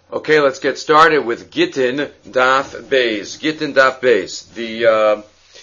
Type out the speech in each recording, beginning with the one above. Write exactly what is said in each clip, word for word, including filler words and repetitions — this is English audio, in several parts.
Okay, let's get started with Gittin Daf Beis. Gittin Daf Beis. The uh,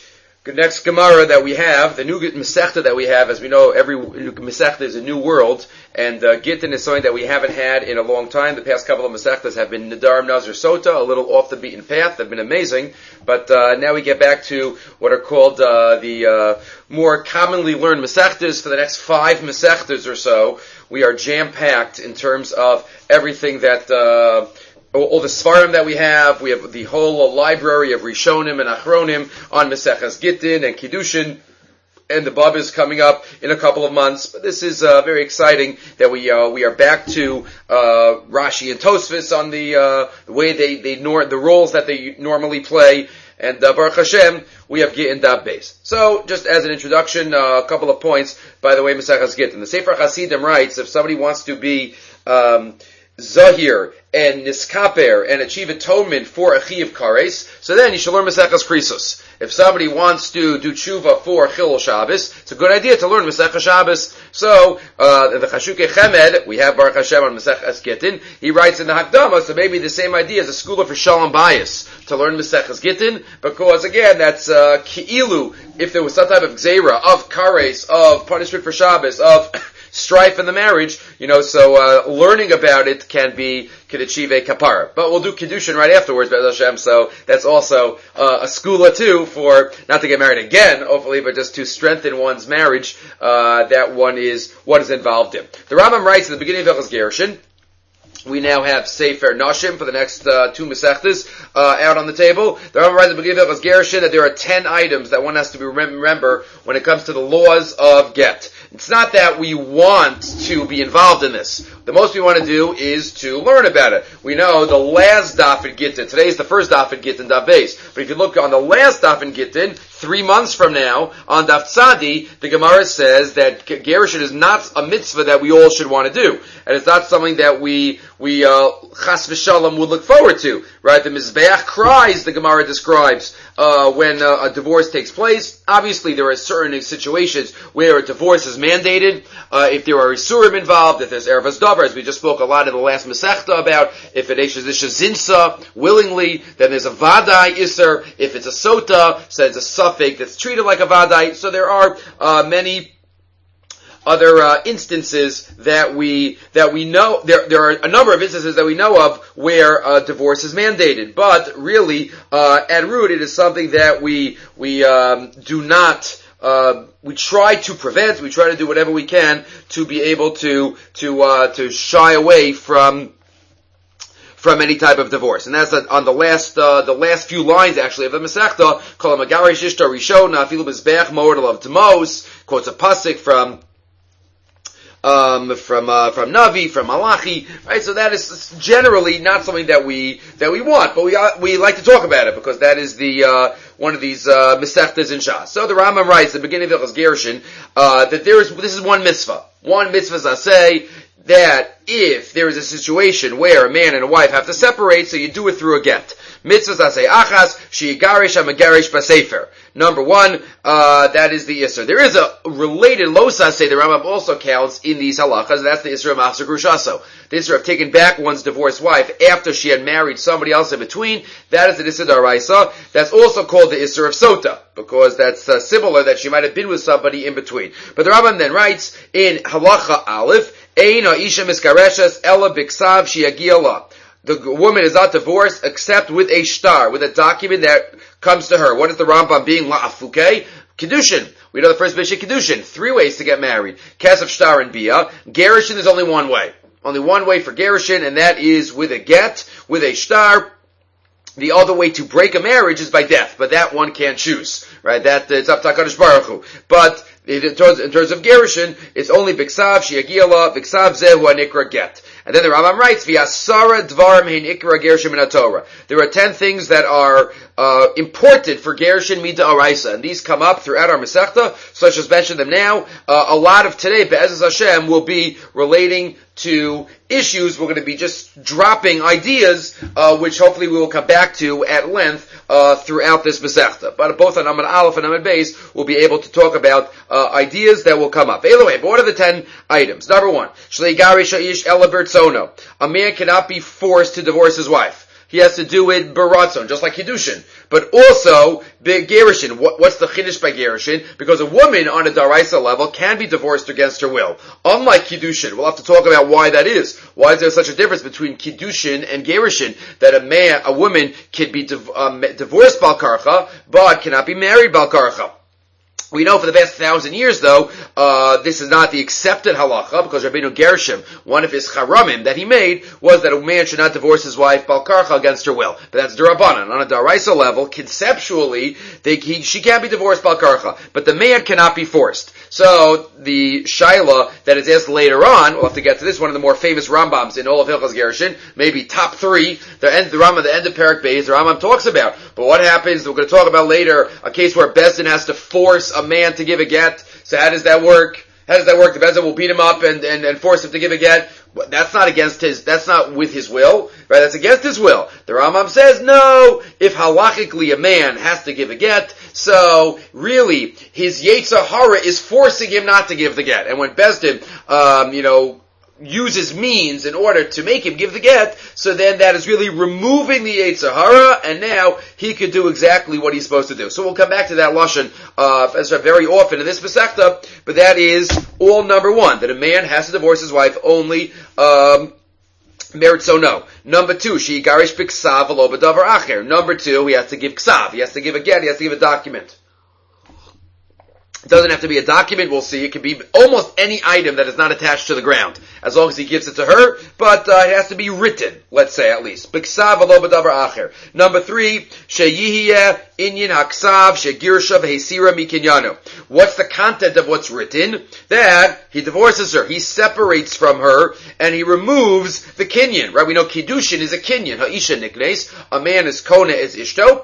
next Gemara that we have, the new Masechta that we have, as we know, every Masechta is a new world, and uh, Gittin is something that we haven't had in a long time. The past couple of Masechtas have been Nadar, Nazir, Sota, a little off the beaten path. They've been amazing, but uh, now we get back to what are called uh, the uh, more commonly learned Masechtas. For the next five Masechtas or so, we are jam-packed in terms of everything that, uh, all, all the Svarim that we have. We have the whole uh, library of Rishonim and Achronim on Maseches Gittin and Kiddushin, and the Bab is coming up in a couple of months. But this is uh, very exciting that we uh, we are back to uh, Rashi and Tosfos on the, uh, the way they, they nor- the roles that they normally play. And uh, Baruch Hashem, we have Gittin Daf Beis. So, just as an introduction, uh, a couple of points. By the way, Maseches Gittin. The Sefer Hasidim writes, if somebody wants to be um, Zahir and Niskaper and achieve atonement for Achiv Kares, so then you should learn Maseches Krisos. If somebody wants to do tshuva for Chilul Shabbos, it's a good idea to learn Maseches Shabbos. So, uh, the Chashukei Chemed, we have Baruch Hashem on Maseches Gittin, he writes in the Hakdama, so maybe the same idea as a school for Shalom Bayis, to learn Maseches Gittin, because again, that's, uh, Ki'ilu, if there was some type of Gzeira, of Kares, of punishment for Shabbos, of strife in the marriage, you know, so, uh, learning about it can be, can achieve a kapara. But we'll do Kiddushin right afterwards, Be'ez Hashem, so that's also, uh, a skula too for, not to get married again, hopefully, but just to strengthen one's marriage, uh, that one is, one is involved in. The Rambam writes at the beginning of Hilchos Gerushin, we now have Sefer Nashim for the next uh, two Masechtas uh, out on the table. The Rambam writes at the beginning of Hilchos Gerushin that there are ten items that one has to remember when it comes to the laws of get. It's not that we want to be involved in this. The most we want to do is to learn about it. We know the last daf in Gittin, today is the first daf in Gittin, daf Beis. But if you look on the last daf in Gittin, three months from now, on daf Tzadi, the Gemara says that Gerushin is not a mitzvah that we all should want to do. And it's not something that we, we, uh, chas v'shalom would look forward to. Right? The Mizbeach cries, the Gemara describes, uh, when uh, a divorce takes place. Obviously, there are certain situations where a divorce is mandated, uh, if there are Isurim involved, if there's Erevas Davar, as we just spoke a lot in the last Masechta about, if it is Isha Zinsa, willingly, then there's a Vadai Isser, if it's a Sota, so it's a suffix that's treated like a Vadai, so there are, uh, many other, uh, instances that we, that we know, there, there are a number of instances that we know of where, uh, divorce is mandated, but really, uh, at root, it is something that we, we, um, do not, Uh, we try to prevent, we try to do whatever we can to be able to, to, uh, to shy away from, from any type of divorce. And that's on the last, uh, the last few lines actually of the Masechta, Kol HaMagarish Ishta Rishona, Afilu Mizbeach Moed Alav Demos, quotes a pasuk from, Um, from, uh, from Navi, from Malachi, right? So that is generally not something that we, that we want, but we, uh, we like to talk about it because that is the, uh, one of these, uh, Masechtas in Shas. So the Rambam writes at the beginning of Hilchos Gerushin, uh, that there is, this is one mitzvah. One mitzvah, I say, that if there is a situation where a man and a wife have to separate, so you do it through a get. Mitzvahs asay achas, she'igarish ha-megarish b'sefer. Number one, uh, that is the Isser. There is a related losa, say the Rambam also counts in these halachas, that's the Isser of Machzor Grushaso. The Isser of taking back one's divorced wife after she had married somebody else in between, that is the Isser D'Oraisa. That's also called the Isser of Sota, because that's uh, similar that she might have been with somebody in between. But the Rambam then writes in Halacha Aleph, Ein ha'isha miskareshes ela biksav sheyagia la. The woman is not divorced except with a shtar, with a document that comes to her. What is the Rambam being la'afuke? Kiddushin. We know the first Bishop Kiddushin. Three ways to get married. Kesef, shtar, and bia. Gerushin is only one way. Only one way for Gerushin, and that is with a get, with a shtar. The other way to break a marriage is by death, but that one can't choose, right? That, it's up to HaKadosh Baruch Hu. But, in terms, in terms of Gerushin, it's only Biksav, Shiagiela, Biksav Zehu, Anikra Get. And then the Rambam writes, V'yasara dvarim hein ikra gerushin min Torah. There are ten things that are uh, important for gerushin mida oraisa, and these come up throughout our Masechta. So let's just mention them now. Uh, a lot of today, Be'ez Hashem, will be relating to issues. We're going to be just dropping ideas, uh, which hopefully we will come back to at length uh, throughout this Masechta. But both on Amud Aleph and Amud Beis, we'll be able to talk about uh, ideas that will come up. Anyway, but what are the ten items? Number one, Shlei Garish Haish Ela B'Rtzav meritzono. A man cannot be forced to divorce his wife. He has to do it baratzon, just like Kiddushin. But also, Gerushin. What, what's the Chiddush by Gerushin? Because a woman on a Daraisa level can be divorced against her will. Unlike Kiddushin. We'll have to talk about why that is. Why is there such a difference between Kiddushin and Gerushin? That a man, a woman can be div- um, divorced Bal Karcha, but cannot be married Bal Karcha. We know for the past thousand years, though, uh, this is not the accepted halacha, because Rabbeinu Gershom, one of his charamim that he made, was that a man should not divorce his wife Bal Karcha against her will. But that's Durabanan. On a Daraisa level, conceptually, they, he, she can't be divorced Bal Karcha, but the man cannot be forced. So, the Shaila that is asked later on, we'll have to get to this, one of the more famous Rambams in all of Hilchos Gerushin, maybe top three, the end, the Rambam, the end of Perek Beis, the Rambam talks about. But what happens, we're going to talk about later, a case where Bezdin has to force a man to give a get. So how does that work? How does that work? The Bezdin will beat him up and, and, and force him to give a get. That's not against his, that's not with his will, right? That's against his will. The Rambam says, no, if halachically a man has to give a get, so really, his Yetzer Hara is forcing him not to give the get. And when Bezdin, um, you know, uses means in order to make him give the get, so then that is really removing the Yetzer Hara, and now he could do exactly what he's supposed to do. So we'll come back to that Lashon, uh, very often in this Masechta, but that is all number one, that a man has to divorce his wife only, um, meritzono. Number two, she garish b'ksav v'lo b'davar acher. Number two, he has to give ksav, he has to give a get, he has to give a document. It doesn't have to be a document, we'll see. It can be almost any item that is not attached to the ground, as long as he gives it to her, but uh, it has to be written, let's say at least. B'ksav v'lo b'davar acher. Number three, sheyihiyeh inyan haksav shegirsha v'hesira mikinyanu. What's the content of what's written? That he divorces her, he separates from her, and he removes the kinyan, right? We know kiddushin is a kinyan, ha'isha niknes, a man is kona as ishto.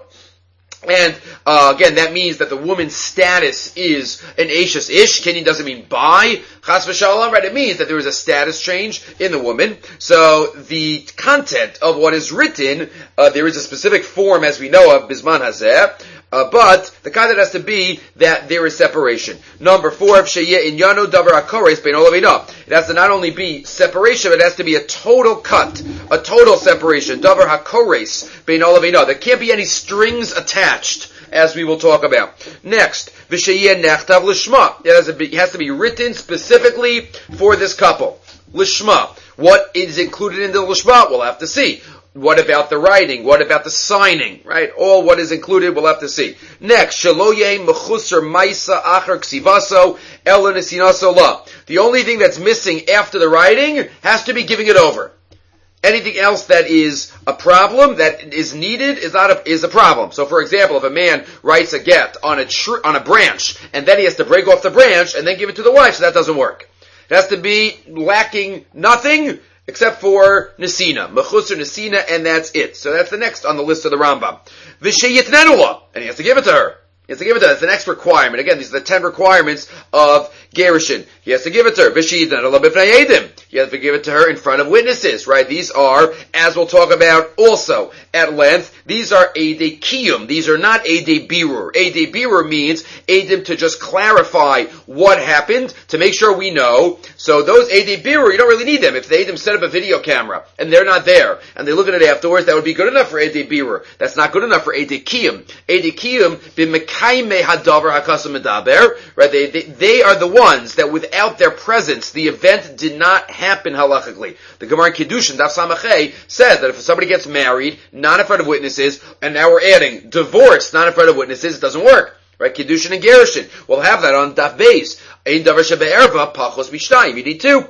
And, uh, again, that means that the woman's status is an Ashes Ish. Kinyan doesn't mean buy. Chas v'shalom, right? It means that there is a status change in the woman. So, the content of what is written, uh, there is a specific form, as we know of, Bisman Hazeh. Uh, but the content has to be that there is separation. Number four, Sheyeh Inyano Davar HaKores Bein Olavina. It has to not only be separation, but it has to be a total cut, a total separation. Davar HaKores Bein Olavina. There can't be any strings attached, as we will talk about. Next, V'Sheyeh Nechtav Lishma. It has to be, it has to be written specifically for this couple. Lishma. What is included in the Lishma? We'll have to see. What about the writing? What about the signing? Right? All what is included, we'll have to see. Next, Shaloye Mechusar Maisa Achar Ksivaso Ela Nesinaso La. The only thing that's missing after the writing has to be giving it over. Anything else that is a problem, that is needed, is not a, is a problem. So, for example, if a man writes a get on a tr- on a branch, and then he has to break off the branch and then give it to the wife, so that doesn't work. It has to be lacking nothing except for Nesina. Mechusar Nesina, and that's it. So that's the next on the list of the Rambam. V'sheyitnenula, and he has to give it to her. He has to give it to her. That's the next requirement. Again, these are the ten requirements of Gerushin. He has to give it to her. V'sheyitnenula b'fnei edim. He has to give it to her in front of witnesses, right? These are, as we'll talk about also at length, these are Eidei Kiyum. These are not Eidei Birur. Eidei Birur means Eidim to just clarify what happened, to make sure we know. So those Eidei Birur, you don't really need them. If the Eidim set up a video camera, and they're not there, and they look at it afterwards, that would be good enough for Eidei Birur. That's not good enough for Eidei Kiyum. Eidei Kiyum, b'mekayme hadavar hakasam medaber, right? They, they, they are the ones that without their presence, the event did not happen halachically. The Gemara in Kiddushin, Daf Samachay, says that if somebody gets married, not in front of witnesses, and now we're adding divorce, not in front of witnesses, it doesn't work. Right? Kiddushin and Gerushin. We'll have that on Daf Beis. Ein davar shebe'erva, pachos mishtayim. You need two.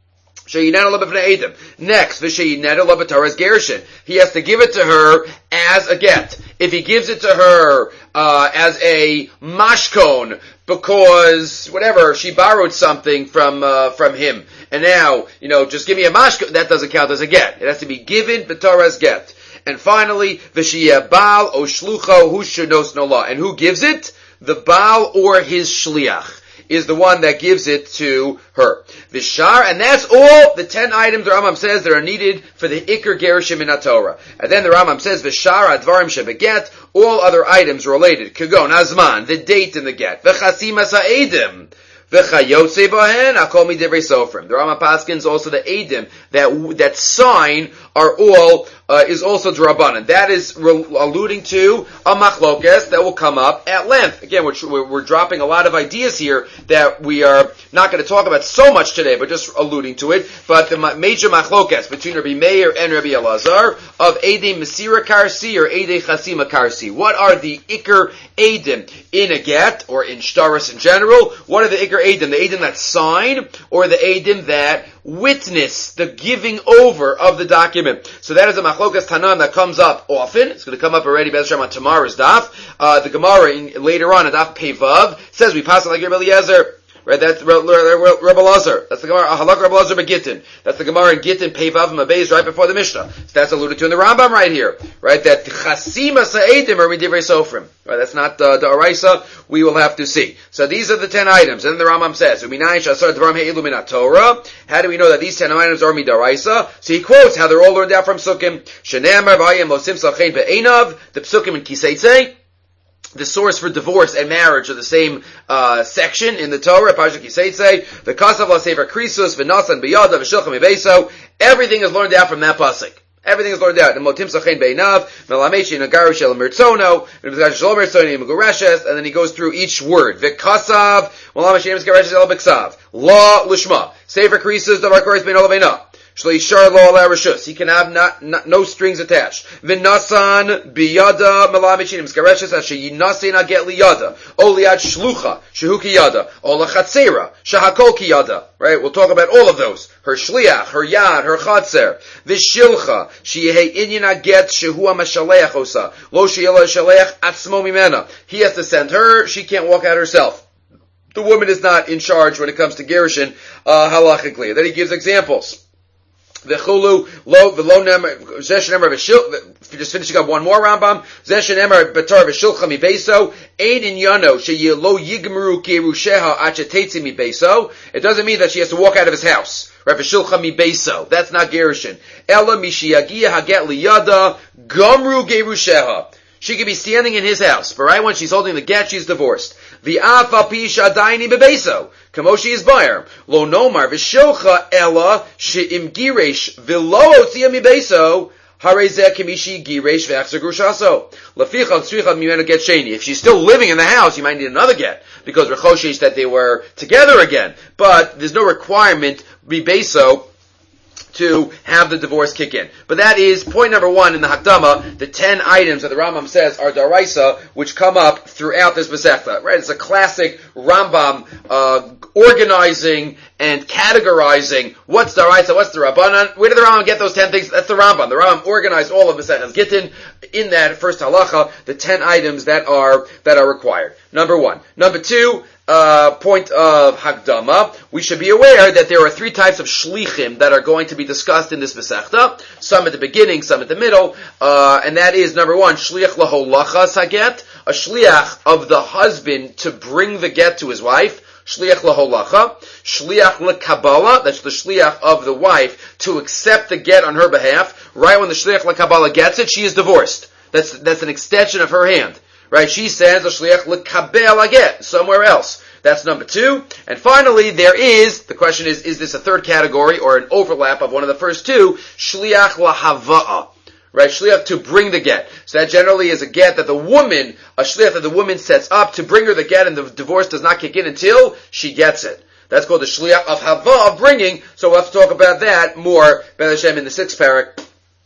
Next, Gerushin. He has to give it to her as a get. If he gives it to her uh, as a mashkon, because whatever, she borrowed something from uh, from him, and now, you know, just give me a mashkon, that doesn't count as a get. It has to be given b'torah as get. And finally, v'shiyeh baal o shlucho hu shenos nola. And who gives it? The baal or his shliach is the one that gives it to her. Vishar, and that's all the ten items the Rambam says that are needed for the Iker Gershim in Torah. And then the Rambam says, Vishar advarim shebeget, all other items related. Kagon, Azman, the date in the get. V'chasim ha'edim. V'chayotze bohen akol midivrei sofrim. The Rambam paskins also the edim that that sign are all uh, is also drabanan. That is re- alluding to a machlokes that will come up at length. Again, we're, we're dropping a lot of ideas here that we are not going to talk about so much today, but just alluding to it. But the major machlokes between Rabbi Meir and Rabbi Elazar of Edim Mesira Karsi or Edim Chasima Karsi. What are the Iker Edim in a get or in Shtaris in general? What are the Iker Edim? The Edim that sign or the Edim that witness the giving over of the document? So that is a machlokas Tanan that comes up often. It's going to come up already, Bez Hashem, on tomorrow's daf. Uh, the Gemara in, later on, at daf Pevav, says we pass it like Rabbi Eliezer. Right, that's Rabbi Elazar. That's the Gemara, Halak Rabbi Elazar Begittin. That's the Gemara in Gittin, Pevav, and Mabez, right before the Mishnah. So that's alluded to in the Rambam right here. Right, that Chasima Sa'edim are Midivrei Sofrim. Right, that's not uh, the Araisa. We will have to see. So these are the ten items. And then the Rambam says, Uminayin Shasar Dvarim He'ilu Min Torah. How do we know that these ten items are Midaraisa? So he quotes how they're all learned out from Sukkim. Shenamar Vayim Mosim Salchein Be'enav. The Psukim in Kiseitzei. The source for divorce and marriage are the same uh, section in the Torah. Parsha Kiseitzei, the Kasav LaSefer Krisus, V'Nasan B'Yada, V'Shilcha Mibeso. Everything is learned out from that pasuk. Everything is learned out. The Motim Sachein Beinav, Melameshi Nagaru Shel Mirtzono, Shel Mirtzono Megureshes, and then he goes through each word. V'Kasav, Melameshi Megureshes El B'Ksav. La Lishma. Sefer Krisus, Davar Koris Bein Ola Beina. Shleishar lo ala rishus. He can have not, not no strings attached. V'nasan biyada melamichin mskareshes asher yinasin aget liyada. O liad shlucha shehu kiyada. O lachatzera shahakol kiyada. Right? We'll talk about all of those. Her shliach, her yad, her chatzer. V'shilcha sheyehe inyan aget shehu amashaleach osa. Lo sheyela shaleach atzmo mimena. He has to send her. She can't walk out herself. The woman is not in charge when it comes to gerushin uh, halachically. Then he gives examples. V'chulu lo v'lo nemer zesh nemer v'shil. Just finishing up one more Rambam. Zesh nemer betar v'shilcha mi beso ein in yano sheyeh lo yigmeru kirusheha achetetzi mi beso. It doesn't mean that she has to walk out of his house. Right? V'shilcha mi beso. That's not gerushin. Ela mishiyagia haget liyada gamru gerusheha. She could be standing in his house, but right when she's holding the get, she's divorced. V'afa pisha daini bebeso. Kamoshi is bayar. Lo nomar v'shilcha ella she'im giresh v'lo otzia mi beso. Harezeh kemishi giresh v'achzer grushaso. Leficha tzricha mimenu get sheni. If she's still living in the house, you might need another get, because rechoshesh that they were together again. But there's no requirement mi beso to have the divorce kick in. But that is point number one in the Hakdama, the ten items that the Rambam says are Daraisa, which come up throughout this Masechta. Right? It's a classic Rambam, uh, organizing and categorizing what's Daraisa, what's the Rabbanan. Where did the Rambam get those ten things? That's the Rambam. The Rambam organized all of Masechtas Gittin in that first halacha, the ten items that are, that are required. Number one. Number two, Uh, point of Hagdama, we should be aware that there are three types of shlichim that are going to be discussed in this Masechta. Some at the beginning, some at the middle, uh, and that is number one, shliach laholacha saget, a shliach of the husband to bring the get to his wife. Shliach laholacha, shliach lekabala, that's the shliach of the wife to accept the get on her behalf. Right when the shliach lekabala gets it, she is divorced. That's that's an extension of her hand. Right, she sends a shliach lekabel aget somewhere else. That's number two. And finally, there is, the question is, is this a third category or an overlap of one of the first two? Shliach lahava'a. Right, shliach to bring the get. So that generally is a get that the woman, a shliach that the woman sets up to bring her the get, and the divorce does not kick in until she gets it. That's called the shliach of hava, of bringing. So we'll have to talk about that more, Ben Hashem, in the sixth parak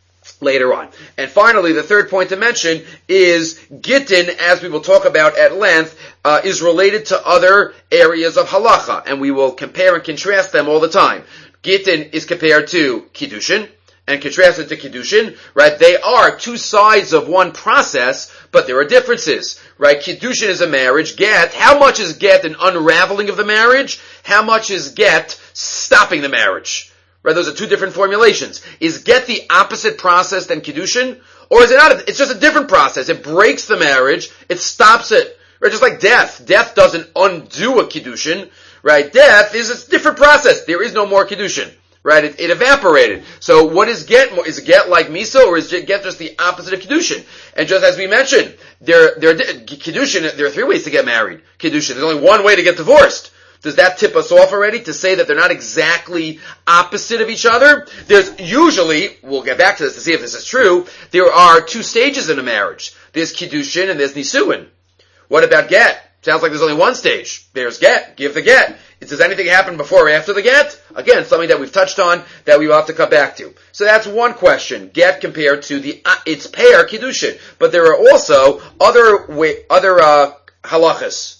later on. And finally, the third point to mention is Gittin, as we will talk about at length, uh, is related to other areas of halacha, and we will compare and contrast them all the time. Gittin is compared to Kiddushin, and contrasted to Kiddushin, right? They are two sides of one process, but there are differences, right? Kiddushin is a marriage. Get, how much is get an unraveling of the marriage? How much is get stopping the marriage? Right, those are two different formulations. Is get the opposite process than Kiddushin? Or is it not? It's just a different process. It breaks the marriage. It stops it. Right, just like death. Death doesn't undo a Kiddushin. Right, death is a different process. There is no more Kiddushin. Right, it, it evaporated. So what is get? Is get like Misa, or is get just the opposite of Kiddushin? And just as we mentioned, there, there, Kiddushin, there are three ways to get married. Kiddushin, there's only one way to get divorced. Does that tip us off already to say that they're not exactly opposite of each other? There's usually, we'll get back to this to see if this is true, there are two stages in a marriage. There's Kiddushin and there's Nisuin. What about get? Sounds like there's only one stage. There's get. Give the get. Does anything happen before or after the get? Again, something that we've touched on that we will have to come back to. So that's one question. Get compared to the, uh, its pair, Kiddushin. But there are also other, way, other, uh, halachas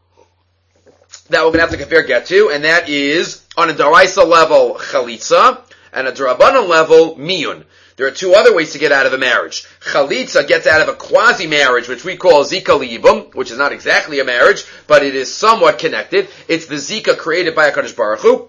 that we're going to have to compare get to, and that is, on a Daraisa level, Chalitza, and a Darabanan level, Miyun. There are two other ways to get out of a marriage. Chalitza gets out of a quasi-marriage, which we call Zika Liyibum, which is not exactly a marriage, but it is somewhat connected. It's the Zika created by HaKadosh Baruch Hu.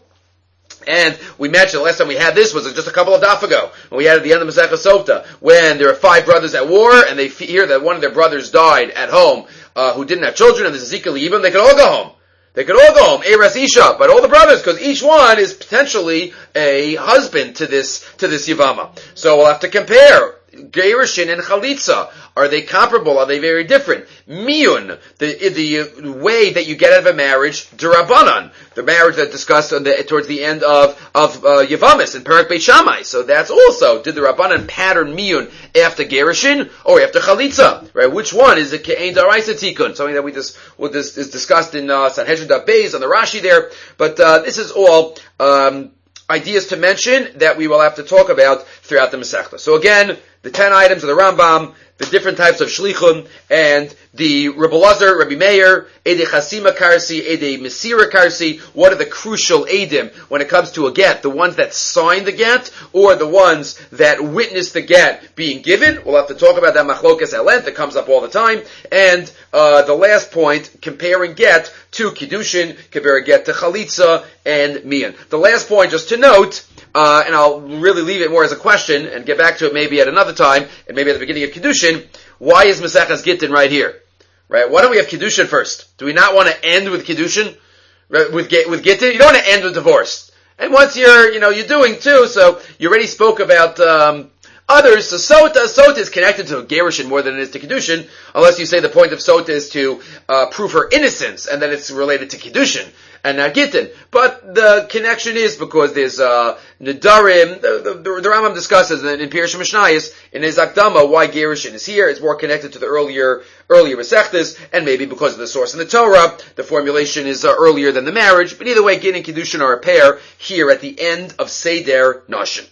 And we mentioned the last time we had this was just a couple of daf ago, when we had at the end of Masechah Sotah, when there are five brothers at war, and they hear that one of their brothers died at home, uh, who didn't have children, and there's a Zika Liyibum, they could all go home. They could all go home, Eres Isha, but all the brothers, because each one is potentially a husband to this, to this Yavama. So we'll have to compare. Gerushin and Chalitza, are they comparable? Are they very different? Miyun, the the way that you get out of a marriage, Durabanan, the marriage that discussed on the, towards the end of of uh, Yavamis in Perek Beit Shammai. So that's also, did the Rabbanan pattern Miyun after Gerushin or after Chalitza? Right? Which one is the Ke'en Daraisa Tikkun? Something that we just well, this is discussed in uh, Sanhedrin Daf Beis on the Rashi there. But uh, this is all um, ideas to mention that we will have to talk about throughout the Masechta. So again, the ten items of the Rambam, the different types of shlichum, and the Rebbe Lazar, Rabbi Meir, Edei Chasima Karsi, Edei Mesira Karsi. What are the crucial edim when it comes to a get? The ones that sign the get, or the ones that witness the get being given? We'll have to talk about that machlokas at length. It comes up all the time. And uh, the last point, comparing get to Kiddushin, comparing get to Chalitza and Miyan. The last point, just to note, Uh, and I'll really leave it more as a question and get back to it maybe at another time, and maybe at the beginning of Kiddushin. Why is Maseches Gittin right here? Right? Why don't we have Kiddushin first? Do we not want to end with Kiddushin? Right? With, with Gittin? You don't want to end with divorce. And once you're, you know, you're doing two, so you already spoke about, um, others. So Sota, Sota is connected to Gerushin more than it is to Kiddushin, unless you say the point of Sota is to, uh, prove her innocence, and then it's related to Kiddushin and not Gittin. But the connection is because there's, uh, Nedarim, the, the, the, the Rambam discusses in, in Pirush Mishnayos, in his Akdama, why Gerushin is here. It's more connected to the earlier, earlier Masechtas, and maybe because of the source in the Torah, the formulation is uh, earlier than the marriage. But either way, Gittin and Kiddushin are a pair here at the end of Seder Noshin.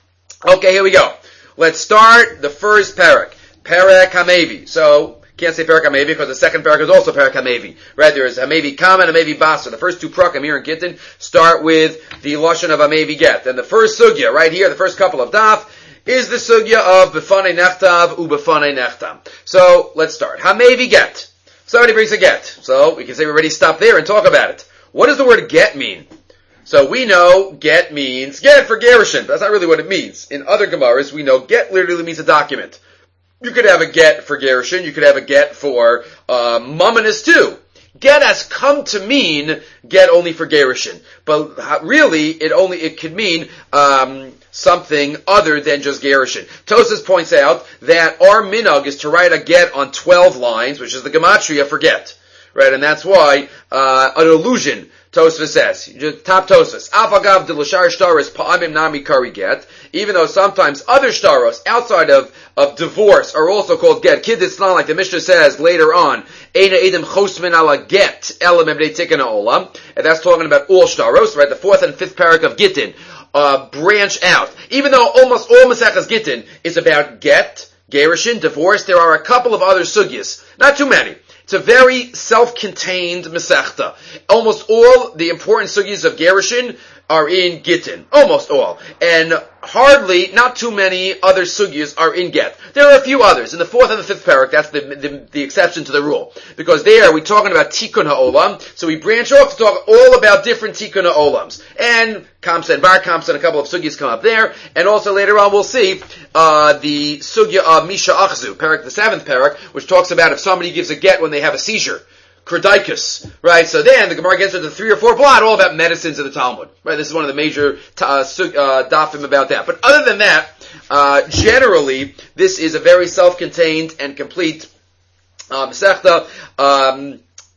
Okay, here we go. Let's start the first parak, Perek HaMevi. So, can't say Perek HaMevi because the second parak is also Perek HaMevi. Right, there is HaMevi Kam and HaMevi Basa. The first two prakim here in Gittin start with the Lashon of HaMevi Get. And the first sugya, right here, the first couple of daf, is the sugya of Befanei Nechtav U Befanei Nechtam. So, let's start. HaMevi Get. Somebody brings a get. So, we can say we already stop there and talk about it. What does the word get mean? So we know get means get for Gerushin. That's not really what it means. In other Gemaras, we know get literally means a document. You could have a get for Gerushin. You could have a get for uh, Mumminus too. Get has come to mean get only for Gerushin, but really it only it could mean um, something other than just Gerushin. Tosas points out that our minhag is to write a get on twelve lines, which is the gematria for get, right? And that's why uh, an illusion. Tosfos says, top Tosfos, Afagav de l'shar shtaros pa'amim nami kari get, even though sometimes other shtaros outside of, of divorce are also called get. Kid Islam, like the Mishnah says later on, Eina edim chosmin ala get, elam emnei tikkun ha'olam, and that's talking about all shtaros, right? The fourth and fifth parak of Gittin, uh, branch out. Even though almost all Maseches Gittin is about get, Gerushin, divorce, there are a couple of other sugyas. Not too many. It's a very self-contained Masechta. Almost all the important sugyas of Gerushin are in Gittin. Almost all. And hardly, not too many other sugyas are in Get. There are a few others. In the fourth and the fifth parak, that's the, the, the exception to the rule. Because there, we're talking about Tikkun HaOlam, so we branch off to talk all about different Tikkun HaOlams. And Kamsa and Bar Kamsa and a couple of sugyas come up there. And also later on we'll see, uh, the sugya of Misha Achzu, parak, the seventh parak, which talks about if somebody gives a get when they have a seizure. Kerdaikus, right? So then the Gemara gets into three or four blot, all about medicines of the Talmud, right? This is one of the major uh, uh, dafim about that. But other than that, uh, generally, this is a very self-contained and complete uh, Masechta. Um,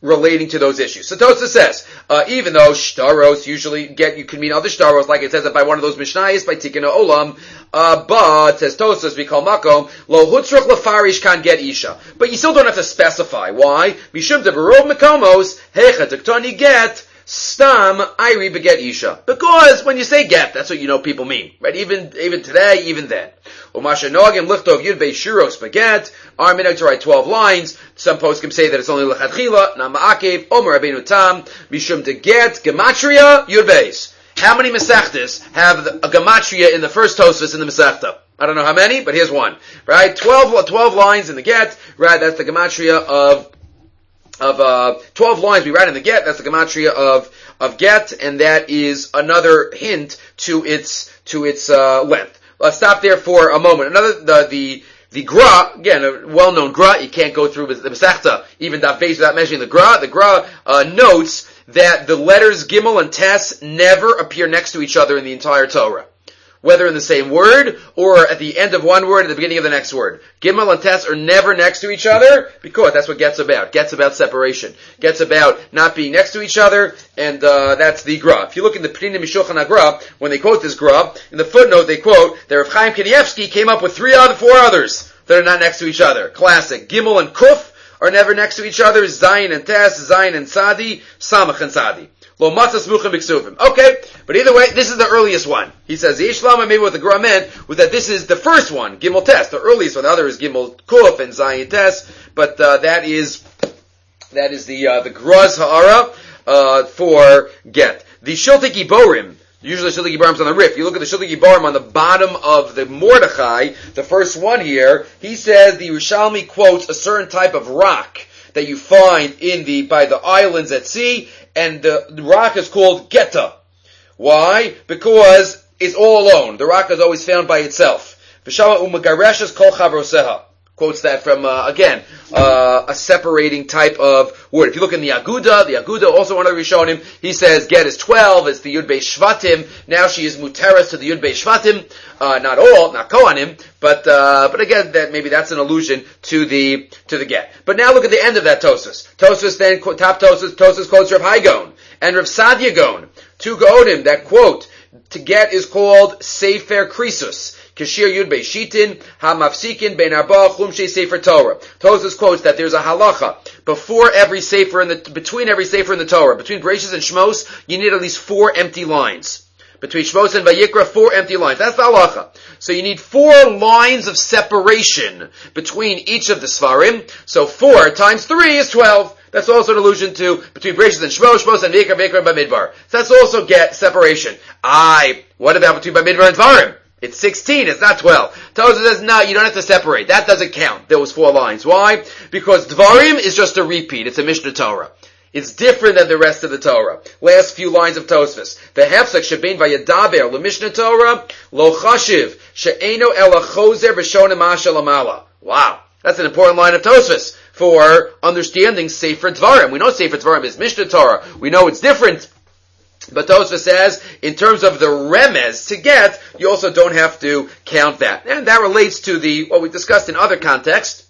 relating to those issues. So Tosfos says, uh, even though shtaros usually get, you can mean other shtaros, like it says that by one of those mishnayos, by tikkun olam, uh, but, says Tosfos, we call makom, lo hutzrach lefarish can get isha. But you still don't have to specify. Why? Mishum de barov mekomos, hecha tektoni get, stam iri beget isha. Because when you say get, that's what you know people mean, right? Even, even today, even then. Umasha nogim lichtov yud bei shiros beget. Our minhag to write twelve lines. Some poskim say that it's only lechatchila, not ma'akev. Omer Rabbeinu Tam mishum de get gematria yud beis. How many mesechtas have a gematria in the first Tosfos in the mesechta? I don't know how many, but here's one. Right, twelve, twelve lines in the get. Right, that's the gematria of of uh twelve lines we write in the get. That's the gematria of of get, and that is another hint to its to its uh length. Let's stop there for a moment. Another, the, the, the Gra, again, a well-known Gra, you can't go through the Masechta, even Daf Beis without mentioning the Gra. The Gra, uh, notes that the letters Gimel and Tes never appear next to each other in the entire Torah. Whether in the same word, or at the end of one word, at the beginning of the next word. Gimel and Tes are never next to each other, because that's what Get's about. Get's about separation. Get's about not being next to each other, and uh, that's the Gra. If you look in the Pnina Mishulchan HaGra, when they quote this Gra, in the footnote they quote that Rav Chaim Kanievsky came up with three other, four others that are not next to each other. Classic. Gimel and Kuf are never next to each other. Zayin and Tes, Zayin and Sadi, Samach and Sadi. Lo matzah smuchim b'ksuvim. Okay, but either way, this is the earliest one. He says, Yesh lama, maybe what the Gra meant was that this is the first one, Gimel Tes, the earliest one. The other is Gimel Kuf and Zayin Tes, but uh, that is that is the uh, the Gra's Ha'ara uh, for Get. The Shiltei Giborim, usually Shiltei Giborim's on the Rif. You look at the Shiltei Giborim on the bottom of the Mordechai, the first one here, he says the Yerushalmi quotes a certain type of rock that you find in the by the islands at sea, and the, the rock is called Geta. Why? Because it's all alone. The rock is always found by itself. V'shama umagareshes kol chavroseha. Quotes that from, uh, again, uh, a separating type of word. If you look in the Aguda, the Aguda, also one of the Rishonim, he says Get is twelve, it's the Yud Bei Shvatim, now she is Muteres to the Yud Bei Shvatim, uh, not all, not Kohanim, but, uh, but again, that, maybe that's an allusion to the, to the Get. But now look at the end of that Tosfos. Tosfos then, top Tosfos, Tosfos quotes Rav Hai Gaon, and Rav Sadia Gaon, two Gaonim that quote, to Get is called Sefer Krisus. Kashir Yud Bei Shitin, HaMafsikin Bein Arba Chumshei Sefer Torah. Tosfos quotes that there's a halacha before every sefer in the, between every sefer in the Torah, between Bereshis and Shmos, you need at least four empty lines. Between Shmos and Vayikra, four empty lines. That's the halacha. So you need four lines of separation between each of the Svarim. So four times three is twelve. That's also an allusion to between Bereshis and Shmos, Shmos and Vayikra, Vayikra and Bamidbar. So that's also Get separation. I, what about between Bamidbar and Dvarim? It's sixteen, it's not twelve. Tosfos says, no, you don't have to separate. That doesn't count. There was four lines. Why? Because Dvarim is just a repeat. It's a Mishnah Torah. It's different than the rest of the Torah. Last few lines of Tosfos. V'hefsek shebein vayadaber l'Mishnah Torah lo chashiv she'eno ela chozer b'shonim asher lamala. Wow. That's an important line of Tosfos for understanding Sefer Dvarim. We know Sefer Dvarim is Mishnah Torah. We know it's different. But Tosfos says, in terms of the remez to Get, you also don't have to count that. And that relates to the, what we discussed in other contexts,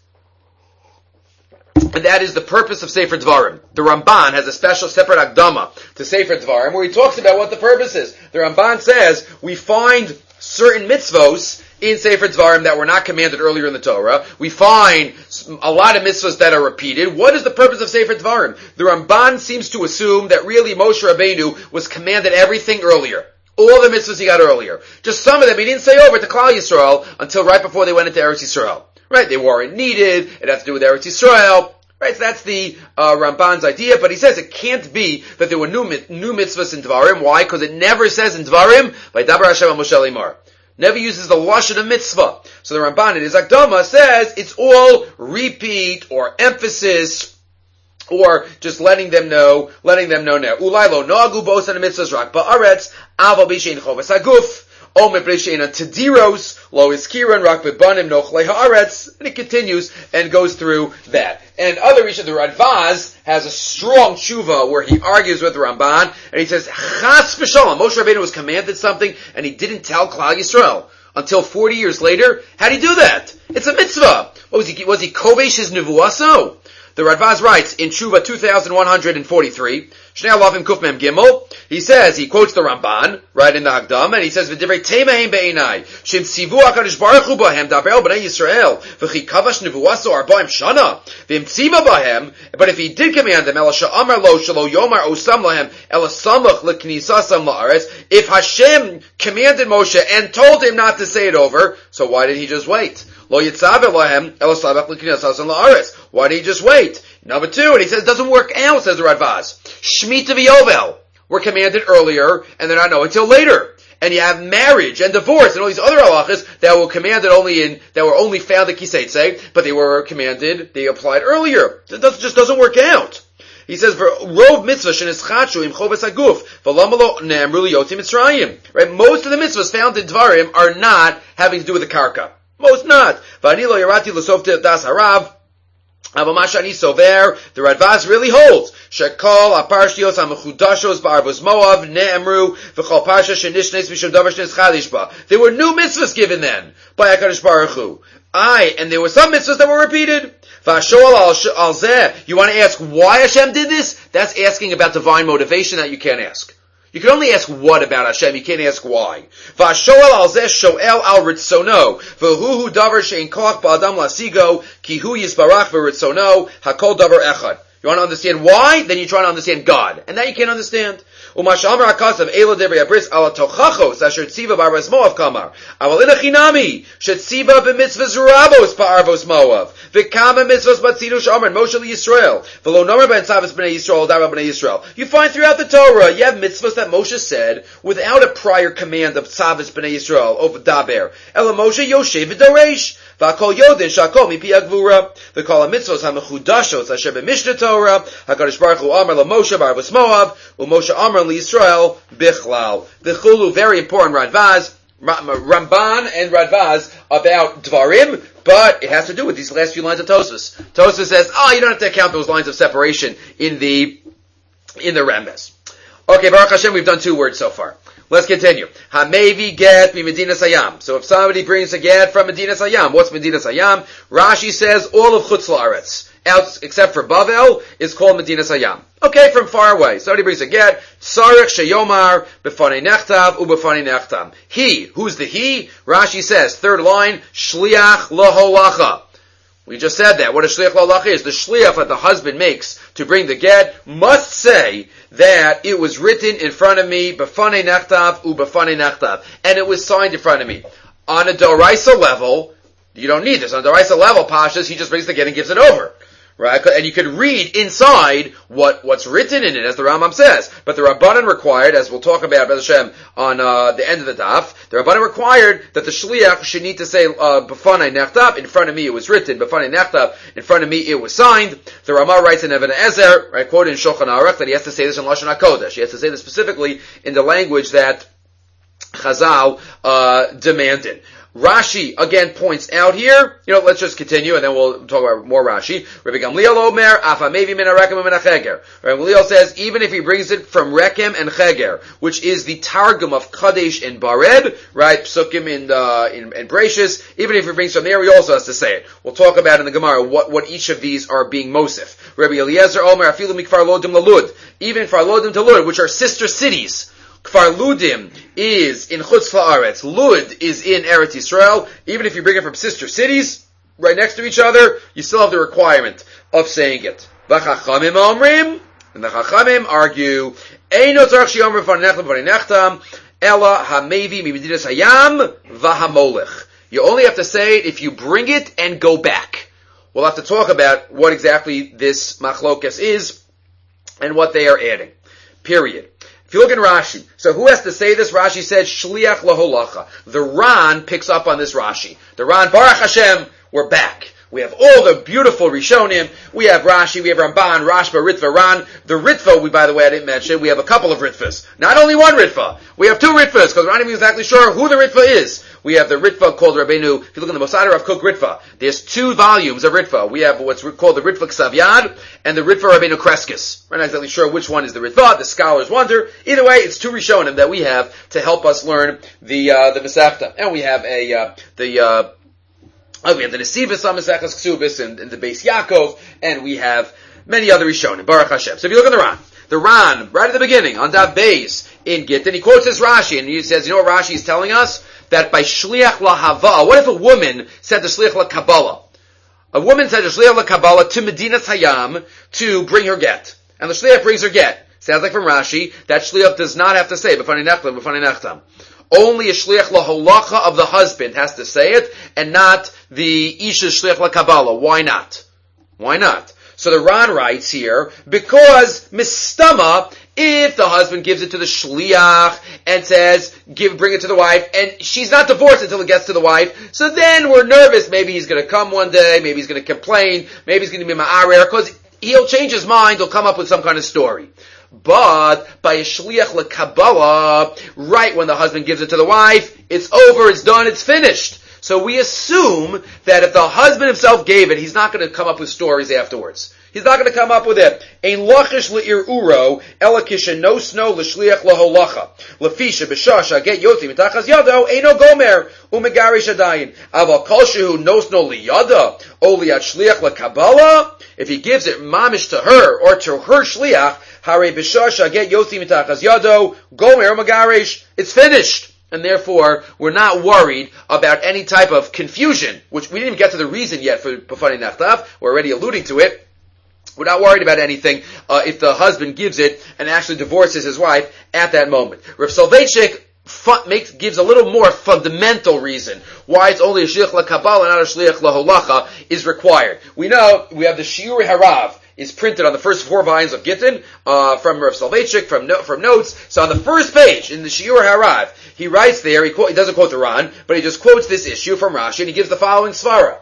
and that is the purpose of Sefer Dvarim. The Ramban has a special separate Akdama to Sefer Dvarim, where he talks about what the purpose is. The Ramban says, we find certain mitzvos in Sefer Dvarim that were not commanded earlier in the Torah. We find a lot of mitzvahs that are repeated. What is the purpose of Sefer Dvarim? The Ramban seems to assume that really Moshe Rabbeinu was commanded everything earlier. All the mitzvahs he got earlier. Just some of them he didn't say over to Klal Yisrael until right before they went into Eretz Yisrael. Right? They weren't needed. It has to do with Eretz Yisrael. Right? So that's the uh, Ramban's idea. But he says it can't be that there were new, new mitzvahs in Dvarim. Why? Because it never says in Dvarim, by Dabar Hashem and Moshe Limar. Never uses the lashon of mitzvah. So the Ramban in his Akdama says it's all repeat or emphasis or just letting them know, letting them know now. Ulai lo nagu bos and mitzvahs rak ba'aretz aval b'shein chovas haguf o mepnei shein tediros lo iskiran rak bebanim nochlei haaretz, and it continues and goes through that. And other Rishon, the Radvaz, has a strong tshuva where he argues with the Ramban, and he says, Chas v'shalom, Moshe Rabbeinu was commanded something, and he didn't tell Klal Yisrael until forty years later. How'd he do that? It's a mitzvah. What was he, was he kovesh his nevuaso? The Radvaz writes in Tshuva two thousand one hundred forty-three, Shnei Alavim Kuf Mem Gimel, he says, he quotes the Ramban, right in the Hagdam, and he says, V'divrei Teimahem Be'inai, Shem Tzivu HaKadosh Baruch Hu Bahem, Daber B'nai Yisrael, V'chi Kavash Nevuaso Arbaim Shana, V'imtzima Bahem, but if he did command them, Ela Sha'amar Lo, Shalo Yomar Osam Lahem, Ela Samach L'Knisasam La'aretz, if Hashem commanded Moshe and told him not to say it over, so why did he just wait? Lo Yitzav Lahem, Ela Samach L'Knisasam La'aretz, why did he just wait? Number two, and he says it doesn't work out, says the Radvaz. Shemitah v'Yovel were commanded earlier, and they're not known until later. And you have marriage and divorce and all these other halachas that were commanded only in, that were only found in Kiseitse, but they were commanded, they applied earlier. It just doesn't work out. He says, "Rov mitzvah shenischachu im choves haguf v'lamalo ne'amru liyotzi Mitzrayim." Right? Most of the mitzvahs found in Dvarim are not having to do with the karka. Most not. V'ani lo yarati l'sof das harav. Avamashani Sover, the Radvaz really holds. Shekol aparshios hamechudashos ba'arvos Moav ne'emru v'chol parsha shenishnes mishum davar shnes chadish ba. There were new mitzvahs given then by HaKadosh Baruch Hu. Aye, and there were some mitzvahs that were repeated. V'ashol al zeh. You want to ask why Hashem did this? That's asking about divine motivation that you can't ask. You can only ask what about Hashem, you can't ask why. V'ashoel al zeh shoel al ritzono, v'huhu davar she'in koach ba'adam lasigo, ki hu yisbarach v'ritzono, hakol davar echad. You want to understand why? Then you try to understand God. And that you can't understand. Umashamar akasav ela devrei abris ala tochachos asher tziva b'arvos Moav kamar. Aval ina chinami shetziva b'mitzvahs rabos ba'arvos Moav. V'kama mitzvahs batzidush amar Moshe liYisrael. V'lo nomer ben tzavas b'nei Yisrael dava b'nei Yisrael. You find throughout the Torah, you have mitzvahs that Moshe said without a prior command of tzavas b'nei Yisrael over daber. Ela Moshe yoshev v'doresh. V'akol yodin shakol mipi agvura. V'kol mitzvahs hamechudashos asher b'mishnah Torah. HaKadosh Baruch Hu amar LaMoshe b'arvos Moav. U'Moshe amar LiYisrael bichlal. V'chulu, very important Radvaz, Ramban and Radvaz about Dvarim, but it has to do with these last few lines of Tosfos. Tosfos says, oh, you don't have to count those lines of separation in the, in the Rambam. Okay, Baruch Hashem, we've done two words so far. Let's continue. Hamevi get mi Medinas Hayam. So if somebody brings a get from Medinas Hayam, what's Medinas Hayam? Rashi says all of Chutz La'aretz, out except for Bavel, is called Medinas Hayam. Okay, from far away. Somebody brings a get. Sarich sheyomar b'fanei nechtav u'b'fanei nechtam. He, who's the he? Rashi says, third line, shliach laholacha. We just said that. What a shliach laholacha is. The shliach that the husband makes to bring the get must say that it was written in front of me, b'fanei nechtav u'b'fanei nechtav, and it was signed in front of me. On a doraisa level, you don't need this. On a doraisa level, Pashas, he just brings the get and gives it over. Right? And you could read inside what, what's written in it, as the Rambam says. But the Rabbanan required, as we'll talk about, B'ez Hashem, on uh, the end of the daf, the Rabbanan required that the Shliach should need to say, uh, B'fanei nechtav, in front of me it was written, B'fanei nechtav, in front of me it was signed. The Ramah writes in Even Ezer, right, quoted in Shulchan Aruch, that he has to say this in Lashon HaKodesh. He has to say this specifically in the language that Chazal uh, demanded. Rashi again points out here, you know, let's just continue and then we'll talk about more Rashi. Rabbi Gamliel Omer, Afa Mevi min HaRekem min HaCheger. Rabbi Gamliel says, even if he brings it from Rekem and Cheger, which is the Targum of Kadesh and Bareb, right, Psukim in, uh, in, in Brachus, even if he brings from there, he also has to say it. We'll talk about in the Gemara what, what each of these are being Mosif. Rabbi Eliezer Omer, Afilu mikfar lodim lalud. Even Kfar Lodim to Lud, which are sister cities. Kfar Ludim is in Chutz La'aretz. Lud is in Eretz Yisrael. Even if you bring it from sister cities, right next to each other, you still have the requirement of saying it. V'chachamim omrim, and the Chachamim argue, Eino tzarach sheyomer v'fanei nechtam v'fanei nechtam, ela hamevi mimedinas hayam v'hamolech. You only have to say it if you bring it and go back. We'll have to talk about what exactly this machlokas is and what they are adding. Period. If you look in Rashi, so who has to say this? Rashi says, Shliach laholacha. The Ran picks up on this Rashi. The Ran, Baruch Hashem, we're back. We have all the beautiful Rishonim. We have Rashi, we have Ramban, Rashba, Ritva, Ran. The Ritva, we, by the way, I didn't mention, we have a couple of Ritvas. Not only one Ritva. We have two Ritvas, because we're not even exactly sure who the Ritva is. We have the Ritva called Rabbeinu, if you look in the Mosada Rav Kook Ritva, there's two volumes of Ritva. We have what's called the Ritva Ksav Yad, and the Ritva Rabbeinu Kreskis. We're not exactly sure which one is the Ritva, the scholars wonder. Either way, it's two Rishonim that we have to help us learn the, uh, the Masechta. And we have a, uh, the, uh, Oh, we have the Nesivos on Maseches Ksubis and, and the Beis Yaakov, and we have many other Rishonim. Baruch Hashem. So if you look at the Ran, the Ran, right at the beginning, on Daf Beis, in Gittin, he quotes this Rashi, and he says, you know what Rashi is telling us? That by Shliach LaHava, what if a woman said to Shliach LaKabbalah? A woman said to Shliach LaKabbalah to Medinas Hayam to bring her get. And the Shliach brings her get. Sounds like from Rashi, that Shliach does not have to say, B'fani Nechlam, B'fani Nechtam. Only a Shliach LaHolacha of the husband has to say it, and not the Isha Shliach LaKabbalah. Why not? Why not? So the Ran writes here, because Mistama, if the husband gives it to the shliach and says, give, bring it to the wife, and she's not divorced until it gets to the wife, so then we're nervous. Maybe he's going to come one day, maybe he's going to complain, maybe he's going to be ma'arer, because he'll change his mind, he'll come up with some kind of story. But by a shliach lekabbalah, right when the husband gives it to the wife, it's over, it's done, it's finished. So we assume that if the husband himself gave it, he's not going to come up with stories afterwards. He's not going to come up with it. Ein lachish le'iruro, ela kishen snow l'shliach laholacha. Lefisha b'shasha get yotzi mitachas yado, eino gomer, umegarish adayin. Aval kol shehu nosno liyada, o liyat shliach lekabbalah. If he gives it mamish to her, or to her shliach, hare b'shasha get yotzi mitachas yado, gomer umegarish. It's finished. And therefore, we're not worried about any type of confusion, which we didn't even get to the reason yet for B'fani Nachtav. We're already alluding to it. We're not worried about anything uh, if the husband gives it and actually divorces his wife at that moment. Rav Soloveitchik fu- makes, gives a little more fundamental reason why it's only a shliach l'kabbalah, not a shliach l'holacha, is required. We know we have the Shiur Harav is printed on the first four volumes of Gittin uh, from Rav Soloveitchik from no, from notes. So on the first page in the Shiur Harav, he writes there. He, quote, he doesn't quote the Ran, but he just quotes this issue from Rashi, and he gives the following svara.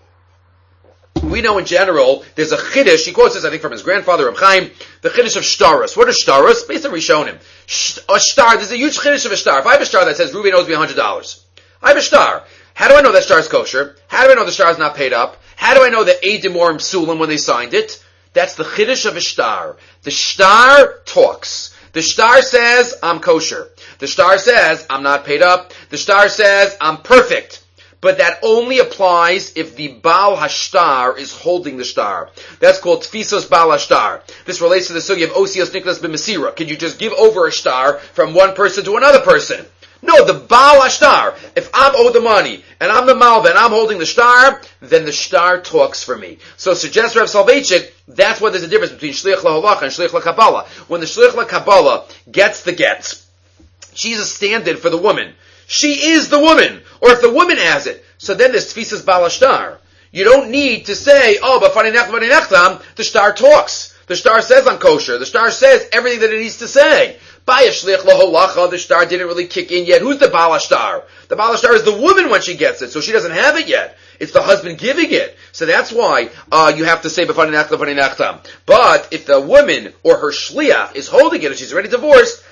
We know in general, there's a chiddush, he quotes this, I think, from his grandfather, Reb Chaim, the chiddush of shtaros. What is shtaros? Based on Rishonim. A star, there's a huge chiddush of a star. If I have a star that says, Ruben owes me one hundred dollars. I have a star. How do I know that star is kosher? How do I know the star is not paid up? How do I know that Eidim or Psulim when they signed it? That's the chiddush of a star. The star talks. The star says, I'm kosher. The star says, I'm not paid up. The star says, I'm perfect. But that only applies if the Baal Hashtar is holding the star. That's called Tfisos Baal Hashtar. This relates to the sugi of Osios Niklas b'Mesira. Can you just give over a star from one person to another person? No, the Baal Hashtar. If I'm owed the money, and I'm the Malva, and I'm holding the star, then the star talks for me. So suggests Rav Soloveitchik, that's why there's a difference between Shliach LaHolacha and Shliach LaKabbalah. When the Shliach LaKabbalah gets the gets, she's a stand-in for the woman. She is the woman. Or if the woman has it, so then there's Tfisas Baal Hashtar. You don't need to say, oh, but B'fani Nechtam, B'fani Nechtam, the star talks. The star says I'm kosher. The star says everything that it needs to say. By a Shliach LaHolacha, the star didn't really kick in yet. Who's the Baal Hashtar? The Baal Hashtar is the woman when she gets it, so she doesn't have it yet. It's the husband giving it. So that's why uh, you have to say B'fani Nechtam, B'fani Nechtam. But if the woman or her Shliach is holding it and she's already divorced,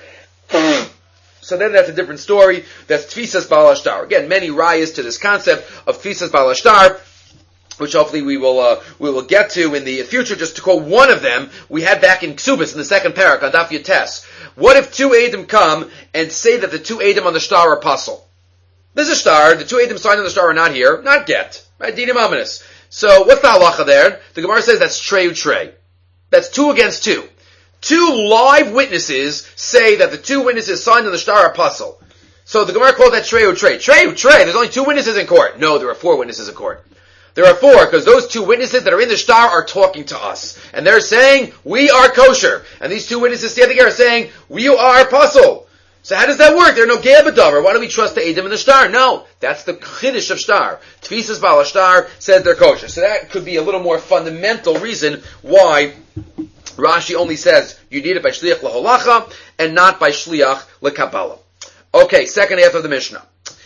so then that's a different story. That's Tfisas Baal Hashtar. Again, many rayas to this concept of Tfisas Baal Hashtar, which hopefully we will uh, we will get to in the future. Just to quote one of them, we had back in Ksubis in the second parak on Daf Yates. What if two Eidim come and say that the two Eidim on the star are puzzle? There's a star. The two Eidim signed on the star are not here. Not get. Right? Dinim Aminus. So what's the halacha there? The Gemara says that's trey trey. That's two against two. Two live witnesses say that the two witnesses signed on the star are puzzle. So the Gemara calls that trey or trey. Trey or trey. There's only two witnesses in court. No, there are four witnesses in court. There are four, because those two witnesses that are in the star are talking to us. And they're saying, we are kosher. And these two witnesses standing here are saying, we are puzzle. So how does that work? There are no Gabadavar. Why do we trust the Eidim in the star? No. That's the Chiddush of star. Tfisas Baal Hashtar says they're kosher. So that could be a little more fundamental reason why Rashi only says you need it by Shliach LaHolacha and not by Shliach LaKabbalah. Okay, second half of the Mishnah.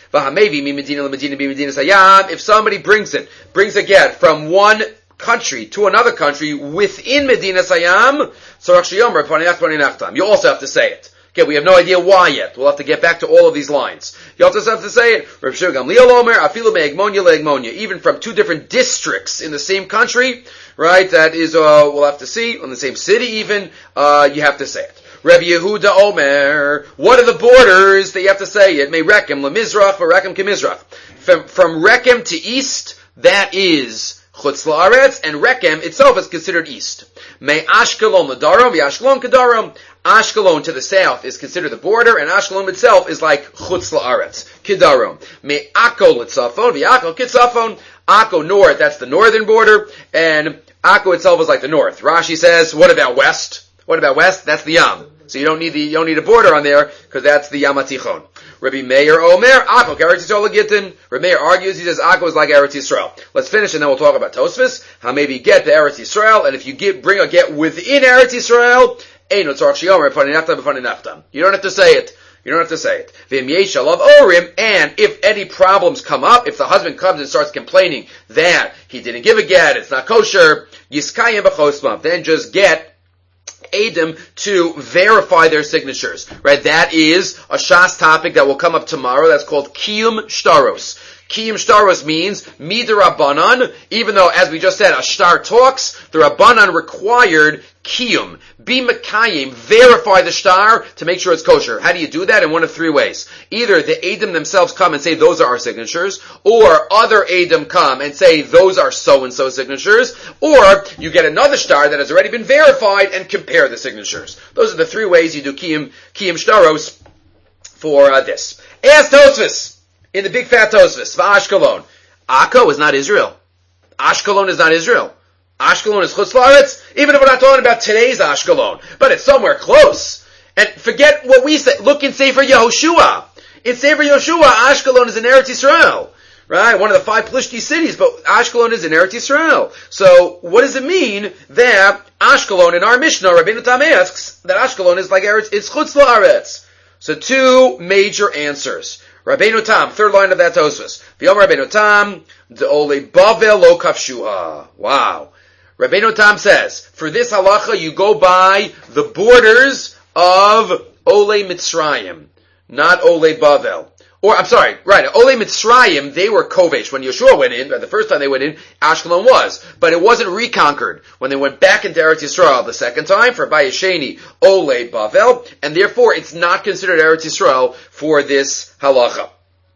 If somebody brings it, brings a get from one country to another country within Medinas Hayam, you also have to say it. Okay, we have no idea why yet. We'll have to get back to all of these lines. You also have to say it. Even from two different districts in the same country, right? That is, uh, we'll have to see, in the same city even, uh, you have to say it. Rabbi Yehuda Omer, what are the borders that you have to say it? May Rekem, Lemizrach, or Rekem Kemizrach. From, from Rekem to east, that is Chutz La'aretz, and Rekem itself is considered east. May Ashkelon L'darom, Ashkelon Kedarom. Ashkelon to the south is considered the border, and Ashkelon itself is like Chutz La'aretz, Kedarom. May Akko L'tzafon, V'Akko Kitzafon. Akko north, that's the northern border, and Akko itself is like the north. Rashi says, what about west? What about west? That's the Yam. So you don't need the, you don't need a border on there, because that's the Yam HaTichon. Rabbi Meir Omer, Akko, Eretz Yisrael Gittin. Rabbi Meir argues, he says, Akko is like Eretz Yisrael. Let's finish and then we'll talk about Tosfos. How maybe get to Eretz Yisrael, and if you get, bring a get within Eretz Yisrael, Eino Tzarach Sheyomer, B'fani Neftam, B'fani Neftam. You don't have to say it. You don't have to say it. V'im Yesh Alav Orim, and if any problems come up, if the husband comes and starts complaining that he didn't give a get, it's not kosher, Yiskayim B'chosmav, then just get Adam to verify their signatures, right? That is a Shas topic that will come up tomorrow. That's called Kiyum Shtaros. Kiyum Shtaros means Mid'Rabbanan, even though, as we just said, a shtar talks, the Rabbanan required Kiyum, be Mekayim, verify the shtar to make sure it's kosher. How do you do that? In one of three ways. Either the Adam themselves come and say those are our signatures, or other Adam come and say those are so-and-so signatures, or you get another shtar that has already been verified and compare the signatures. Those are the three ways you do Kiyum, Kiyum Shtaros for uh, this. Ask Tosfos. In the big fat Tosfos, V'Ashkelon. Akko is not Israel. Ashkelon is not Israel. Ashkelon is Chutz La'aretz, even if we're not talking about today's Ashkelon. But it's somewhere close. And forget what we said. Look in Sefer Yehoshua. In Sefer Yehoshua, Ashkelon is in Eretz Yisrael. Right? One of the five Plishti cities, but Ashkelon is in Eretz Yisrael. So, what does it mean that Ashkelon, in our Mishnah, Rabbeinu Tam asks, that Ashkelon is like Eretz, it's Chutz La'aretz. So, two major answers. Rabbeinu Tam, third line of that Tosfos. V'yom Rabbeinu Tam, de'ole Bavel lo kafshuha. Wow. Rabbeinu Tam says, for this halacha, you go by the borders of Ole Mitzrayim, not Ole Bavel. Or, I'm sorry, right, Ole Mitzrayim, they were Kovesh. When Yeshua went in, the first time they went in, Ashkelon was. But it wasn't reconquered. When they went back into Eretz Yisrael the second time, for Bayesheni, Ole Bavel, and therefore it's not considered Eretz Yisrael for this halacha.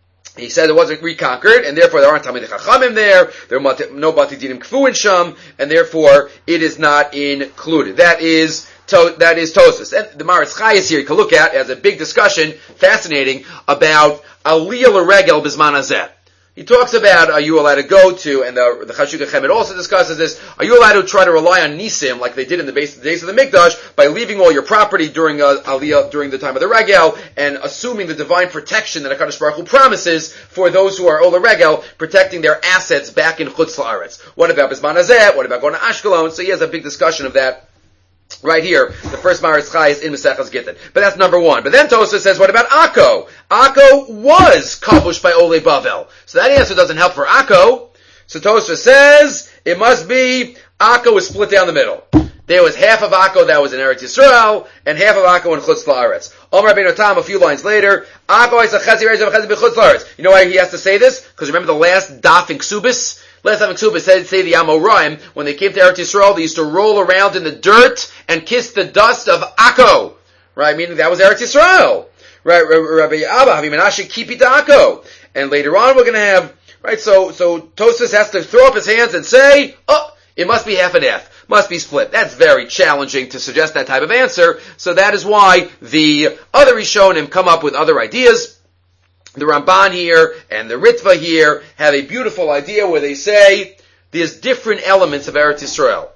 He said it wasn't reconquered, and therefore there aren't Talmidei Chachamim there, there are no Bati Dinim Kfu in Sham, and therefore it is not included. That is To, that is Tosfos. And the Maris Chayes here you can look at as a big discussion, fascinating, about Aliyah L'Regel B'Zman Hazeh. He talks about, are you allowed to go to, and the, the Chashuk HaChemed also discusses this, are you allowed to try to rely on Nisim, like they did in the, base, the days of the Mikdash, by leaving all your property during uh, Aliyah, during the time of the Regel, and assuming the divine protection that HaKadosh Baruch Hu promises for those who are Ola Regel, protecting their assets back in Chutz La'aretz. What about B'Zman Hazeh? What about going to Ashkelon? So he has a big discussion of that right here. The first Maris Chai is in Maseches Gittin. But that's number one. But then Tosfos says, what about Akko? Akko was kavush by Ole Bavel. So that answer doesn't help for Akko. So Tosfos says, it must be, Akko was split down the middle. There was half of Akko that was in Eretz Yisrael, and half of Akko in Chutz La'aretz. Omer Rabbeinu Tam, a few lines later, Akko is a chezi reis of a chezi b'chutz la'aretz. You know why he has to say this? Because remember the last daf in Ksubis? Last time in Ksubis said, say the Amoraim, when they came to Eretz Yisrael, they used to roll around in the dirt and kiss the dust of Akko. Right? Meaning that was Eretz Yisrael. Right? Rabbi Abba, Havi Menashe, keep it to Akko. And later on we're going to have, right, so, so Tosfos has to throw up his hands and say, oh, it must be half and half. Must be split. That's very challenging to suggest that type of answer. So that is why the other Rishonim come up with other ideas. The Ramban here and the Ritva here have a beautiful idea where they say there's different elements of Eretz Yisrael.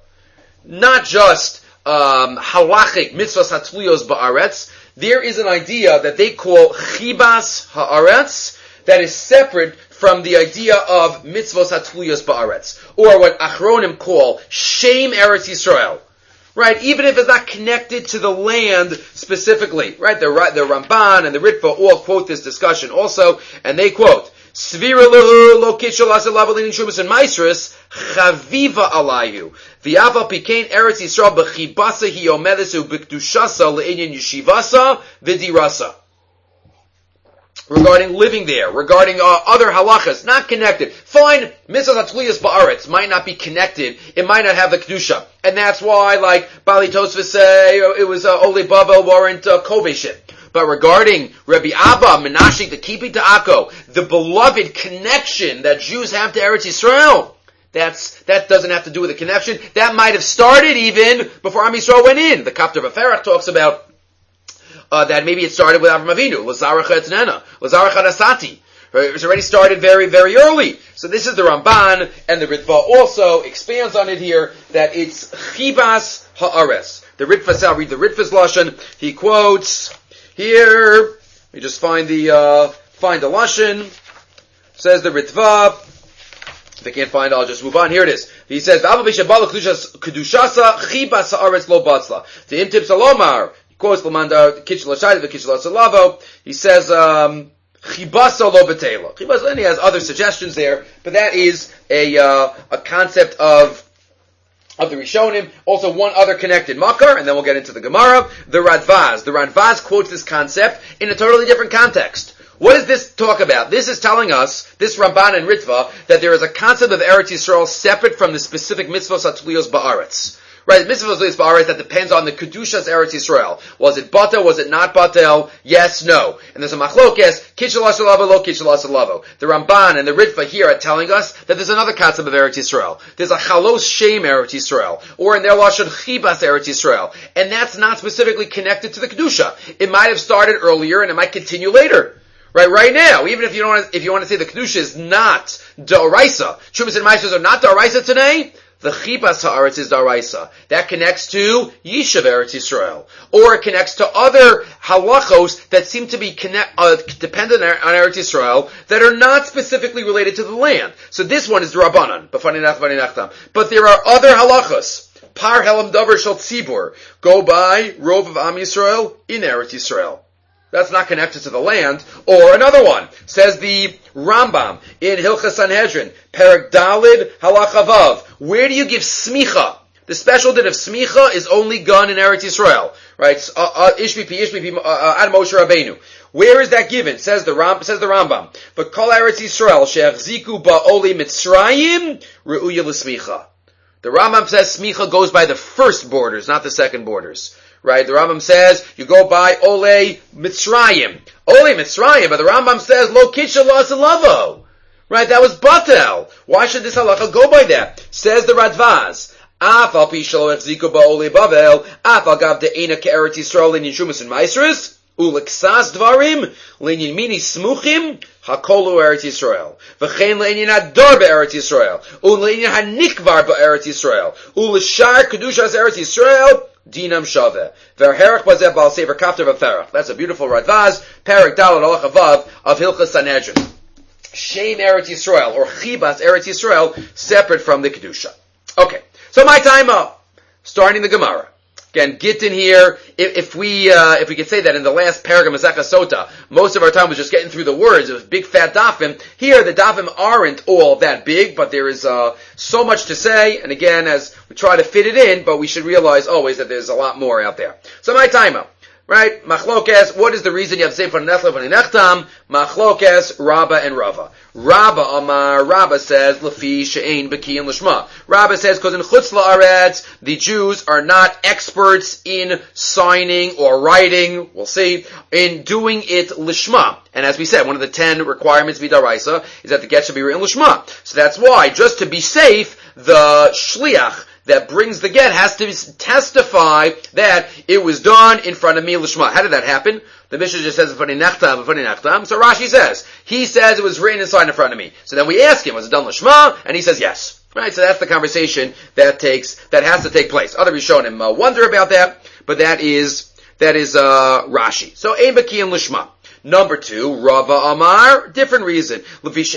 Not just um, halachic mitzvahs hatzluyos ba'aretz. There is an idea that they call chibas ha'aretz that is separate from the idea of mitzvos hatzluyos ba'aretz, or what Achronim call shame Eretz Yisrael. Right? Even if it's not connected to the land specifically. Right? The, the Ramban and the Ritva all quote this discussion also, and they quote, Svira lehu lo kishol asalavalin shumas and maestris chaviva alayu v'aval pikein Eretz Yisrael b'chibasa hi omedesu b'kdushasa le'inyan yeshivasa v'dirasa. Regarding living there, regarding uh, other halachas, not connected. Fine, mitzvahs hatzluyos ba'aretz might not be connected. It might not have the kedusha, and that's why, like Bali Tosfos say, it was uh, Ole Bavel weren't uh, koveshim. But regarding Rabbi Abba, Menashe, the keeping to Akko, the beloved connection that Jews have to Eretz Yisrael, that's, that doesn't have to do with the connection. That might have started even before Am Yisrael went in. The Kapter Vaferach talks about uh, that maybe it started with Avram Avinu, Lazaracha Etznena, Lazaracha Nasati. It was already started very, very early. So this is the Ramban, and the Ritva also expands on it here, that it's Chibas Ha'ares. The Ritva, I'll read the Ritva's Lashon. He quotes here, let me just find the, uh, find the Lashon. Says the Ritva. If I can't find it, I'll just move on. Here it is. He says, Kedushasa Chibas Ha'ares Lo Batzla. The Imtib Salomar. He quotes Lamanda Kitchel Ashayda, the Kitchel Asalavo. He says, um, Chibasa lo betela. Chibasa, and he has other suggestions there, but that is a uh, a concept of of the Rishonim. Also, one other connected makar, and then we'll get into the Gemara. The Radvaz. The Radvaz quotes this concept in a totally different context. What does this talk about? This is telling us, this Ramban and Ritva, that there is a concept of Eretz Yisrael separate from the specific mitzvos atzlios ba'aretz. Right, mitzvahs atzlios ba'aretz, that depends on the kedushas Eretz Yisrael. Was it batel? Was it not batel? Yes, no. And there's a machlokes, kitchel asalavo, lo kitchel asalavo. The Ramban and the Ritva here are telling us that there's another concept of Eretz Yisrael. There's a chalos shem Eretz Yisrael, or in their lashon chibas Eretz Yisrael, and that's not specifically connected to the kedusha. It might have started earlier, and it might continue later. Right, right now, even if you don't want to, if you want to say the kedusha is not da'oraisa, Shumas and Maasros are not da'oraisa today, the Chibas Ha'aretz is da'oraisa. That connects to Yishuv Eretz Yisrael. Or it connects to other halachos that seem to be connect, uh, dependent on Eretz Yisrael that are not specifically related to the land. So this one is the Rabbanan, but there are other halachos. Par Helam Davar Shel Tzibur. Go by Rov of Am Yisrael in Eretz Yisrael. That's not connected to the land. Or another one, says the Rambam in Hilchas Sanhedrin, Perek Dalid Halacha Vav. Where do you give smicha? The special din of smicha is only gone in Eretz Yisrael, right? Uh, uh, Ishmipi, Ishmipi, Ad Moshe Rabbeinu. Where is that given? Says the Ram, says the Rambam. But Kol Eretz Yisrael she'achziku ba'oli Mitzrayim re'uya l'smicha. The Rambam says smicha goes by the first borders, not the second borders. Right, the Rambam says, you go by Ole Mitzrayim. Ole Mitzrayim, but the Rambam says, Lo Kitcha Lo Asalavo. Right, that was Batel. Why should this halacha go by that? Says the Radvaz, Af al pi shelo echziku ba'ole Bavel, Af al gav de'ena ke'eretz Yisrael l'nyin shumas and maasros, u'leksas dvarim, l'nyin mini smuchim, hakolu Eretz Yisrael. V'chein l'nyin hador be'eretz Yisrael, u'l'nyin hanikvar be'eretz Yisrael, u'l'shar kedushas Eretz Yisrael, Dinam Shaveh. Verherach bazeh bal sefer Kapter Vaferach. That's a beautiful Radvaz, Perek Daled Halacha Vav of Hilchas Sanhedrin. Shem Eretz Yisrael, or Chibas Eretz Yisrael, separate from the Kedusha. Okay, so my time up. Starting the Gemara. Again, Gittin here, if, if we, uh, if we could say that in the last paragraph of Masechah Sota, most of our time was just getting through the words. It was big fat dafim. Here, the dafim aren't all that big, but there is, uh, so much to say. And again, as we try to fit it in, but we should realize always that there's a lot more out there. So my time up. Right? Machlokes, what is the reason you have to say for Nechlev and Nechtam? Machlokes, Rabba and Rava. Rabba Amar, Rabba says, Lefi she'ein b'ki and l'shma. Rabba says, because in Chutz La'aretz, the Jews are not experts in signing or writing, we'll see, in doing it l'shma. And as we said, one of the ten requirements v'daraisa is that the get should be written l'shma. So that's why, just to be safe, the shliach that brings the get has to testify that it was done in front of me l'shma. How did that happen? The Mishnah just says "V'fani nechtam, v'fani nechtam." So Rashi says he says it was written and signed in front of me. So then we ask him, was it done l'shma? And he says yes. Right. So that's the conversation that takes that has to take place. Other Rishonim uh, wonder about that, but that is that is uh, Rashi. So ein b'ki and l'shma. Number two, Rava Amar, different reason. Because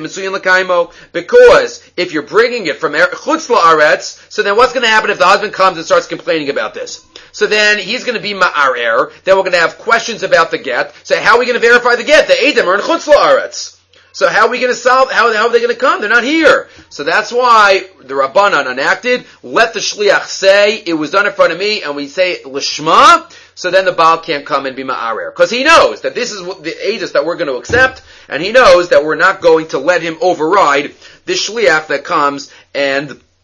if you're bringing it from Chutz La'aretz, so then what's going to happen if the husband comes and starts complaining about this? So then he's going to be Ma'arer, then we're going to have questions about the get. So how are we going to verify the get? The Edom are in Chutz La'aretz. So how are we going to solve, how, how are they going to come? They're not here. So that's why the Rabbanan enacted, let the Shliach say, it was done in front of me, and we say L'shma, so then the Baal can't come and be Ma'arer. Because he knows that this is the Eidos that we're going to accept, and he knows that we're not going to let him override the Shliach that comes and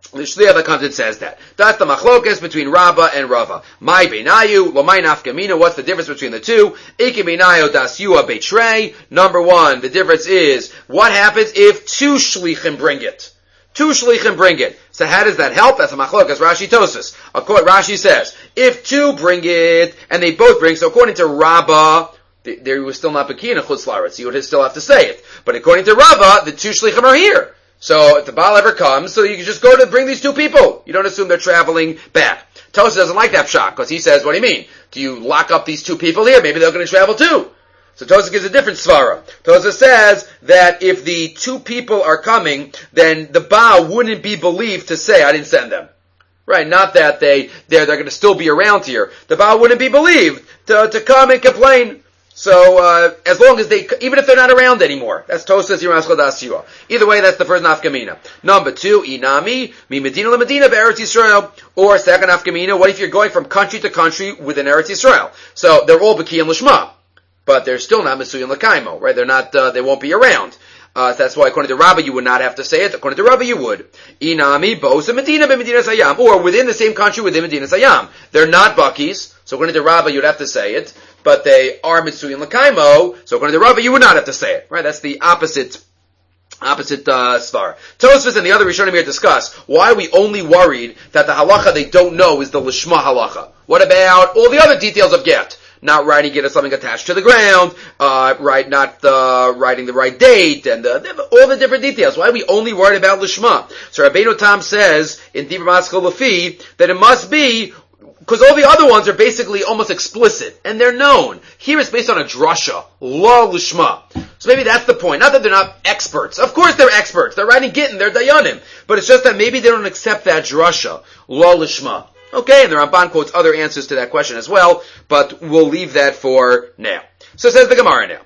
The shliach that comes and says that. That's the machlokas between Rabba and Rava. My beinayu, lomay nafkamina, what's the difference between the two? Iki beinayu das yua betrei. Number one, the difference is, what happens if two shlichim bring it? Two shlichim bring it. So how does that help? That's a machlokas, Rashi Tosas. Rashi says, if two bring it, and they both bring, so according to Rabba, there was still not Bekiyin in Chutz La'aretz, you would still have to say it. But according to Rava, the two shlichim are here. So if the Baal ever comes, so you can just go to bring these two people. You don't assume they're traveling back. Tosa doesn't like that pshat, because he says, what do you mean? Do you lock up these two people here? Maybe they're going to travel too. So Tosa gives a different svara. Tosa says that if the two people are coming, then the Baal wouldn't be believed to say, I didn't send them. Right, not that they, they're, they're going to still be around here. The Baal wouldn't be believed to, to come and complain. So, uh, as long as they, even if they're not around anymore, that's Tosas Yiraschal Das Yua. Either way, that's the first nafkamina. Number two, Inami, Mi Medina LeMedina Eretz Yisrael. Or second nafkamina, what if you're going from country to country within Eretz Yisrael? So, they're all B'Kiyim L'Shma. But they're still not Mesuyin L'Kaimo, right? They're not, uh, they won't be around. Uh, so that's why according to Rabbi you would not have to say it. According to Rabbi you would. Inami, Bosa Medina Medina Sayam. Or within the same country within Medina Sayam. They're not Bakis. So according to Rabbi you'd have to say it. But they are Mitsuyin L'Kaimo, so according to Rava, you would not have to say it. Right? That's the opposite, opposite, uh, svar. Tosfos and the other Rishonim here discuss why we only worried that the halacha they don't know is the Lishma halacha. What about all the other details of get? Not writing it as something attached to the ground, uh, right, not, uh, writing the right date, and, uh, all the different details. Why are we only worried about Lishma? So Rabbeinu Tam says, in Dibur Maskal Lafi, that it must be because all the other ones are basically almost explicit, and they're known. Here it's based on a drasha, law lishma. So maybe that's the point. Not that they're not experts. Of course they're experts. They're writing Gittin, they're dayanim. But it's just that maybe they don't accept that drasha, law lishma. Okay, and the Ramban quotes other answers to that question as well, but we'll leave that for now. So says the Gemara now.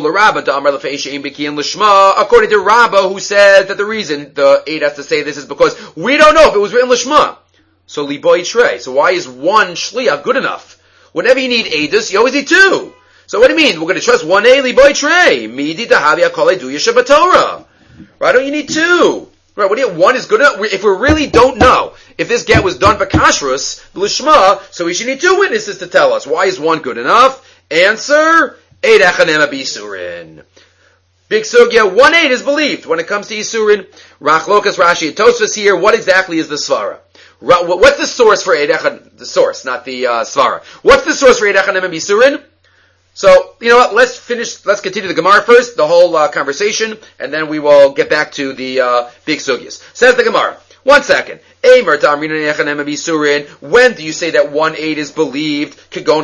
According to Rabba, who says that the reason the eight has to say this is because we don't know if it was written lishma. So liboy trey. So why is one shliach good enough? Whenever you need edus, you always need two. So what do you mean? We're going to trust one a liboy trey. Midi dahavi akol edu yeshabat Torah. Why don't you need two? Right? What do you? One is good enough. If we really don't know if this get was done by kashrus lishma, so we should need two witnesses to tell us. Why is one good enough? Answer: eight echanem abisurin. Big sugya, one eight is believed when it comes to Yisurin. Rachlokas Rashi and Tosfos here. What exactly is the svara? What's the source for Eid Echad? The source, not the uh, svara. What's the source for Eid Echanem and Bisurin? So, you know what? Let's finish. Let's continue the Gemara first, the whole uh, conversation, and then we will get back to the uh, big sugyas. Says the Gemara. One second. When do you say that one eight is believed? When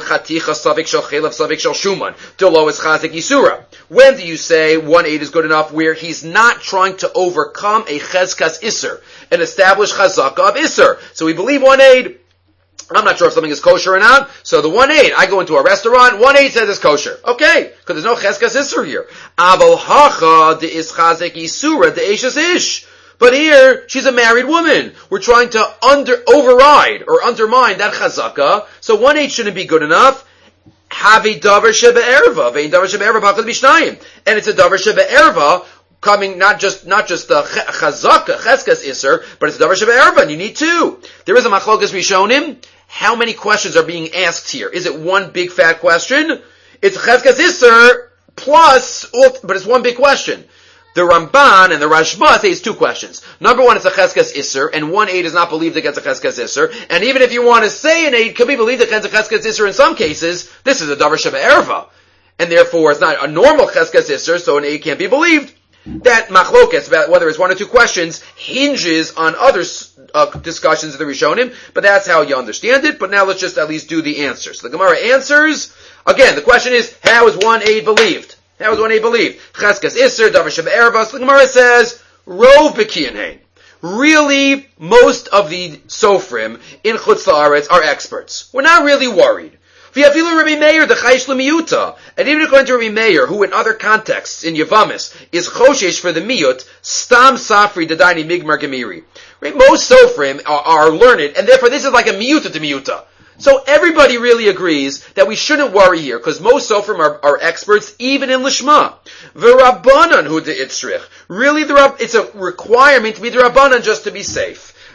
do you say one eight is good enough where he's not trying to overcome a chezkas iser, an established chazaka of iser? So we believe one eight. I'm not sure if something is kosher or not. So the one eight, I go into a restaurant, one eight says it's kosher. Okay, because there's no chezkas iser here. Aval hacha de is chazek isura de eshes ish. But here, she's a married woman. We're trying to under, override or undermine that chazaka. So one eight shouldn't be good enough. Havi davar sheba erva. Vein davar sheba erva b'achad b'shnayim. And it's a davar sheba erva coming not just, not just the chazaka, cheskas iser, but it's a davar sheba erva and you need two. There is a machlokas rishonim. How many questions are being asked here? Is it one big fat question? It's cheskas iser plus, but it's one big question. The Ramban and the Rashba say it's two questions. Number one, it's a cheskas iser, and one eight is not believed against a cheskas iser. And even if you want to say an eight could be believed against a cheskas iser in some cases, this is a davar sheba erva. And therefore, it's not a normal cheskas iser, so an eight can't be believed. That machlokas, about whether it's one or two questions, hinges on other uh, discussions of the Rishonim, but that's how you understand it. But now let's just at least do the answers. So the Gemara answers, again, the question is, how is one eight believed? How is one eight believed? Cheskas iser, davar sheba erva. So the Gemara says, rov b'kiyanhein. Really, most of the sofrim in Chutz La'aretz are experts. We're not really worried. V'yafilu Rabbi Meir, the chayish l'miyuta. And even according to Rabbi Meir, who in other contexts, in Yavamis, is choshesh for the miyut, stam safri dadaini migmar gemiri. Right? Most sofrim are, are learned, and therefore this is like a miyuta to miyuta. So everybody really agrees that we shouldn't worry here, because most sofrim are, are experts, even in lishma. V'rabbanan hu de'itzrich. Really, the, it's a requirement to be the rabbanan just to be safe.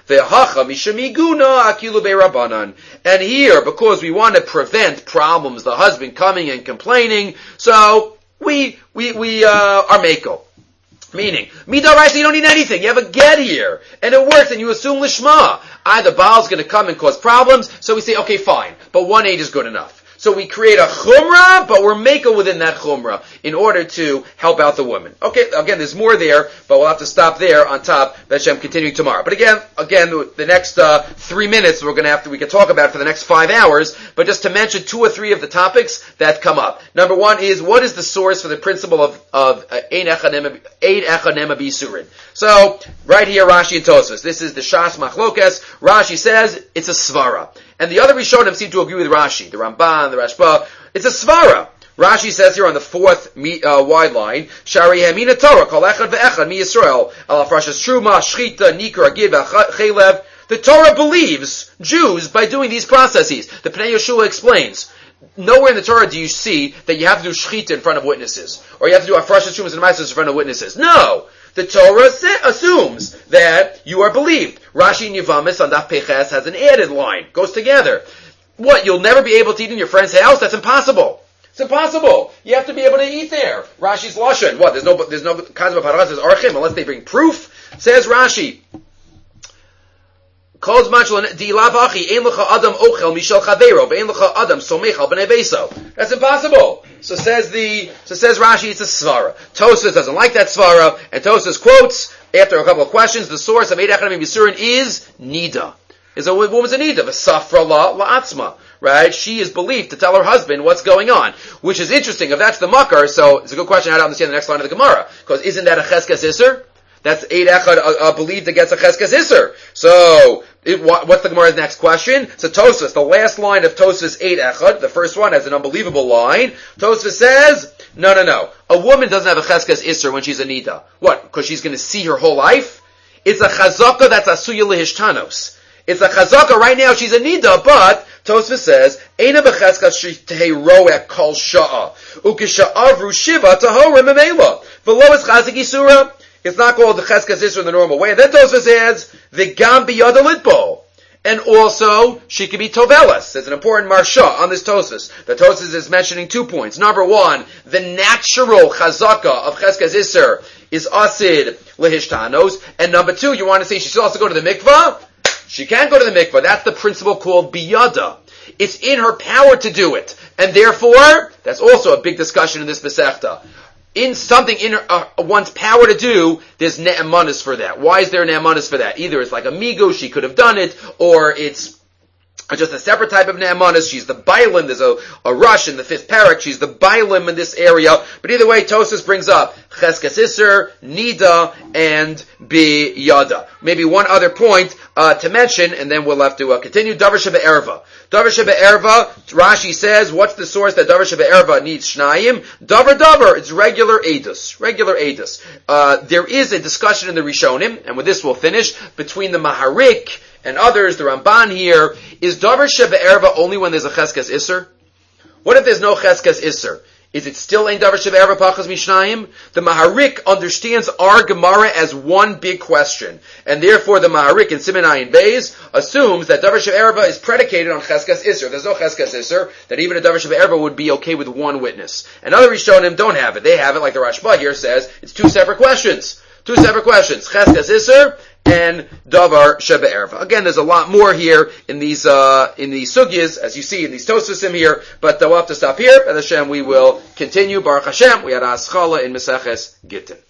Ve'hacha mishamiguna akilu be'rabanan. And here, because we want to prevent problems, the husband coming and complaining, so we, we, we, uh, are meko. Meaning, midaraisa, you don't need anything. You have a get here. And it works, and you assume lishma. Either Baal's going to come and cause problems, so we say, okay, fine. But one age is good enough. So we create a chumrah, but we're making within that chumrah in order to help out the woman. Okay, again, there's more there, but we'll have to stop there on top. Beshem continuing tomorrow. But again, again, the next uh, three minutes we're going to have to, we can talk about for the next five hours, but just to mention two or three of the topics that come up. Number one is, what is the source for the principle of, of Ein Echanema B'Yisurin? So, right here, Rashi and Tosfos. This is the Shas Machlokes. Rashi says, it's a svara. And the other Rishonim seem to agree with Rashi, the Ramban, the Rashba. It's a svara. Rashi says here on the fourth uh, wide line, Shari Hamina Torah, Kol Echad Ve'echad Mi Yisrael, Al Afrashas Truma, Shchita, Nikra, Gib, Chelev. The Torah believes Jews by doing these processes. The Pnei Yeshua explains, nowhere in the Torah do you see that you have to do Shchita in front of witnesses, or you have to do Afrashas Trumas and Maasros in front of witnesses. No! The Torah sa- assumes that you are believed. Rashi and Yevamis on Daf Peches has an added line. Goes together. What, you'll never be able to eat in your friend's house? That's impossible. It's impossible. You have to be able to eat there. Rashi's Lashon. What, there's no, there's no kinds of paras, there's archim, unless they bring proof? Says Rashi. That's impossible. So says the, so says Rashi, it's a svara. Tosfos doesn't like that svara, and Tosfos quotes, after a couple of questions, the source of Ein Echanema B'Yisurin is nida. Is a woman's a nida, v'safra la la'atzma. Right? She is believed to tell her husband what's going on. Which is interesting. If that's the makar, so it's a good question how to understand the next line of the Gemara. Because isn't that a cheskes isser? That's Eid Echad uh, uh, believed against a cheskes isser. So, it, what, what's the Gemara's next question? So Tosfos, the last line of Tosfos Eid Echad, the first one has an unbelievable line. Tosfos says, no, no, no. A woman doesn't have a cheskes isser when she's a nida. What? Because she's going to see her whole life? It's a chazaka that's asuya lehishtanos. It's a chazaka right now, she's a nida, but Tosfos says, Eina b'cheskas she'tehei roek kol sha'a, ukisha'avru shiva tahorim emela, v'lo es chazik isura. It's not called the cheskas isra in the normal way. And then Tosfos adds, v'gam biyada litbo. And also, she could be tovelas. There's an important marsha on this Tosfos. The Tosfos is mentioning two points. Number one, the natural chazaka of cheskas isra is asid lehishtanos. And number two, you want to say she should also go to the mikvah? She can't go to the mikvah. That's the principle called biyada. It's in her power to do it. And therefore, that's also a big discussion in this Masechta. In something in her, uh, one's power to do, there's ne'emanis for that. Why is there ne'emanis for that? Either it's like a migu, she could have done it, or it's just a separate type of ne'emanis. She's the bailim. There's a, a rush in the fifth parak. She's the bailim in this area. But either way, Tosfos brings up cheskes isser, nida, and biyada. Maybe one other point uh, to mention, and then we'll have to uh, continue. Davar shebe'erva. Davar shebe'erva, Rashi says, what's the source that Davar shebe'erva needs shnayim? Davar davar, it's regular edus. Regular edus. Uh, there is a discussion in the Rishonim, and with this we'll finish, between the Maharik and others, the Ramban here, is Davar shebe'erva only when there's a cheskes isser? What if there's no cheskes isser? Is it still ein davar shebe'erva pachas mishnayim? The Maharik understands our Gemara as one big question, and therefore the Maharik in Siman Ayin Beis assumes that davar shebe'erva is predicated on cheskes isser. There's no cheskes isser, that even a davar shebe'erva would be okay with one witness. And other Rishonim don't have it. They have it, like the Rashba here says, it's two separate questions. Two separate questions. Cheskes isser and davar shebe'erva. Again, there's a lot more here in these uh, in these sugyas, as you see in these Tosfosim here. But uh, we'll have to stop here. At Hashem, we will continue. Baruch Hashem, we had a Aschala in Meseches Gittin.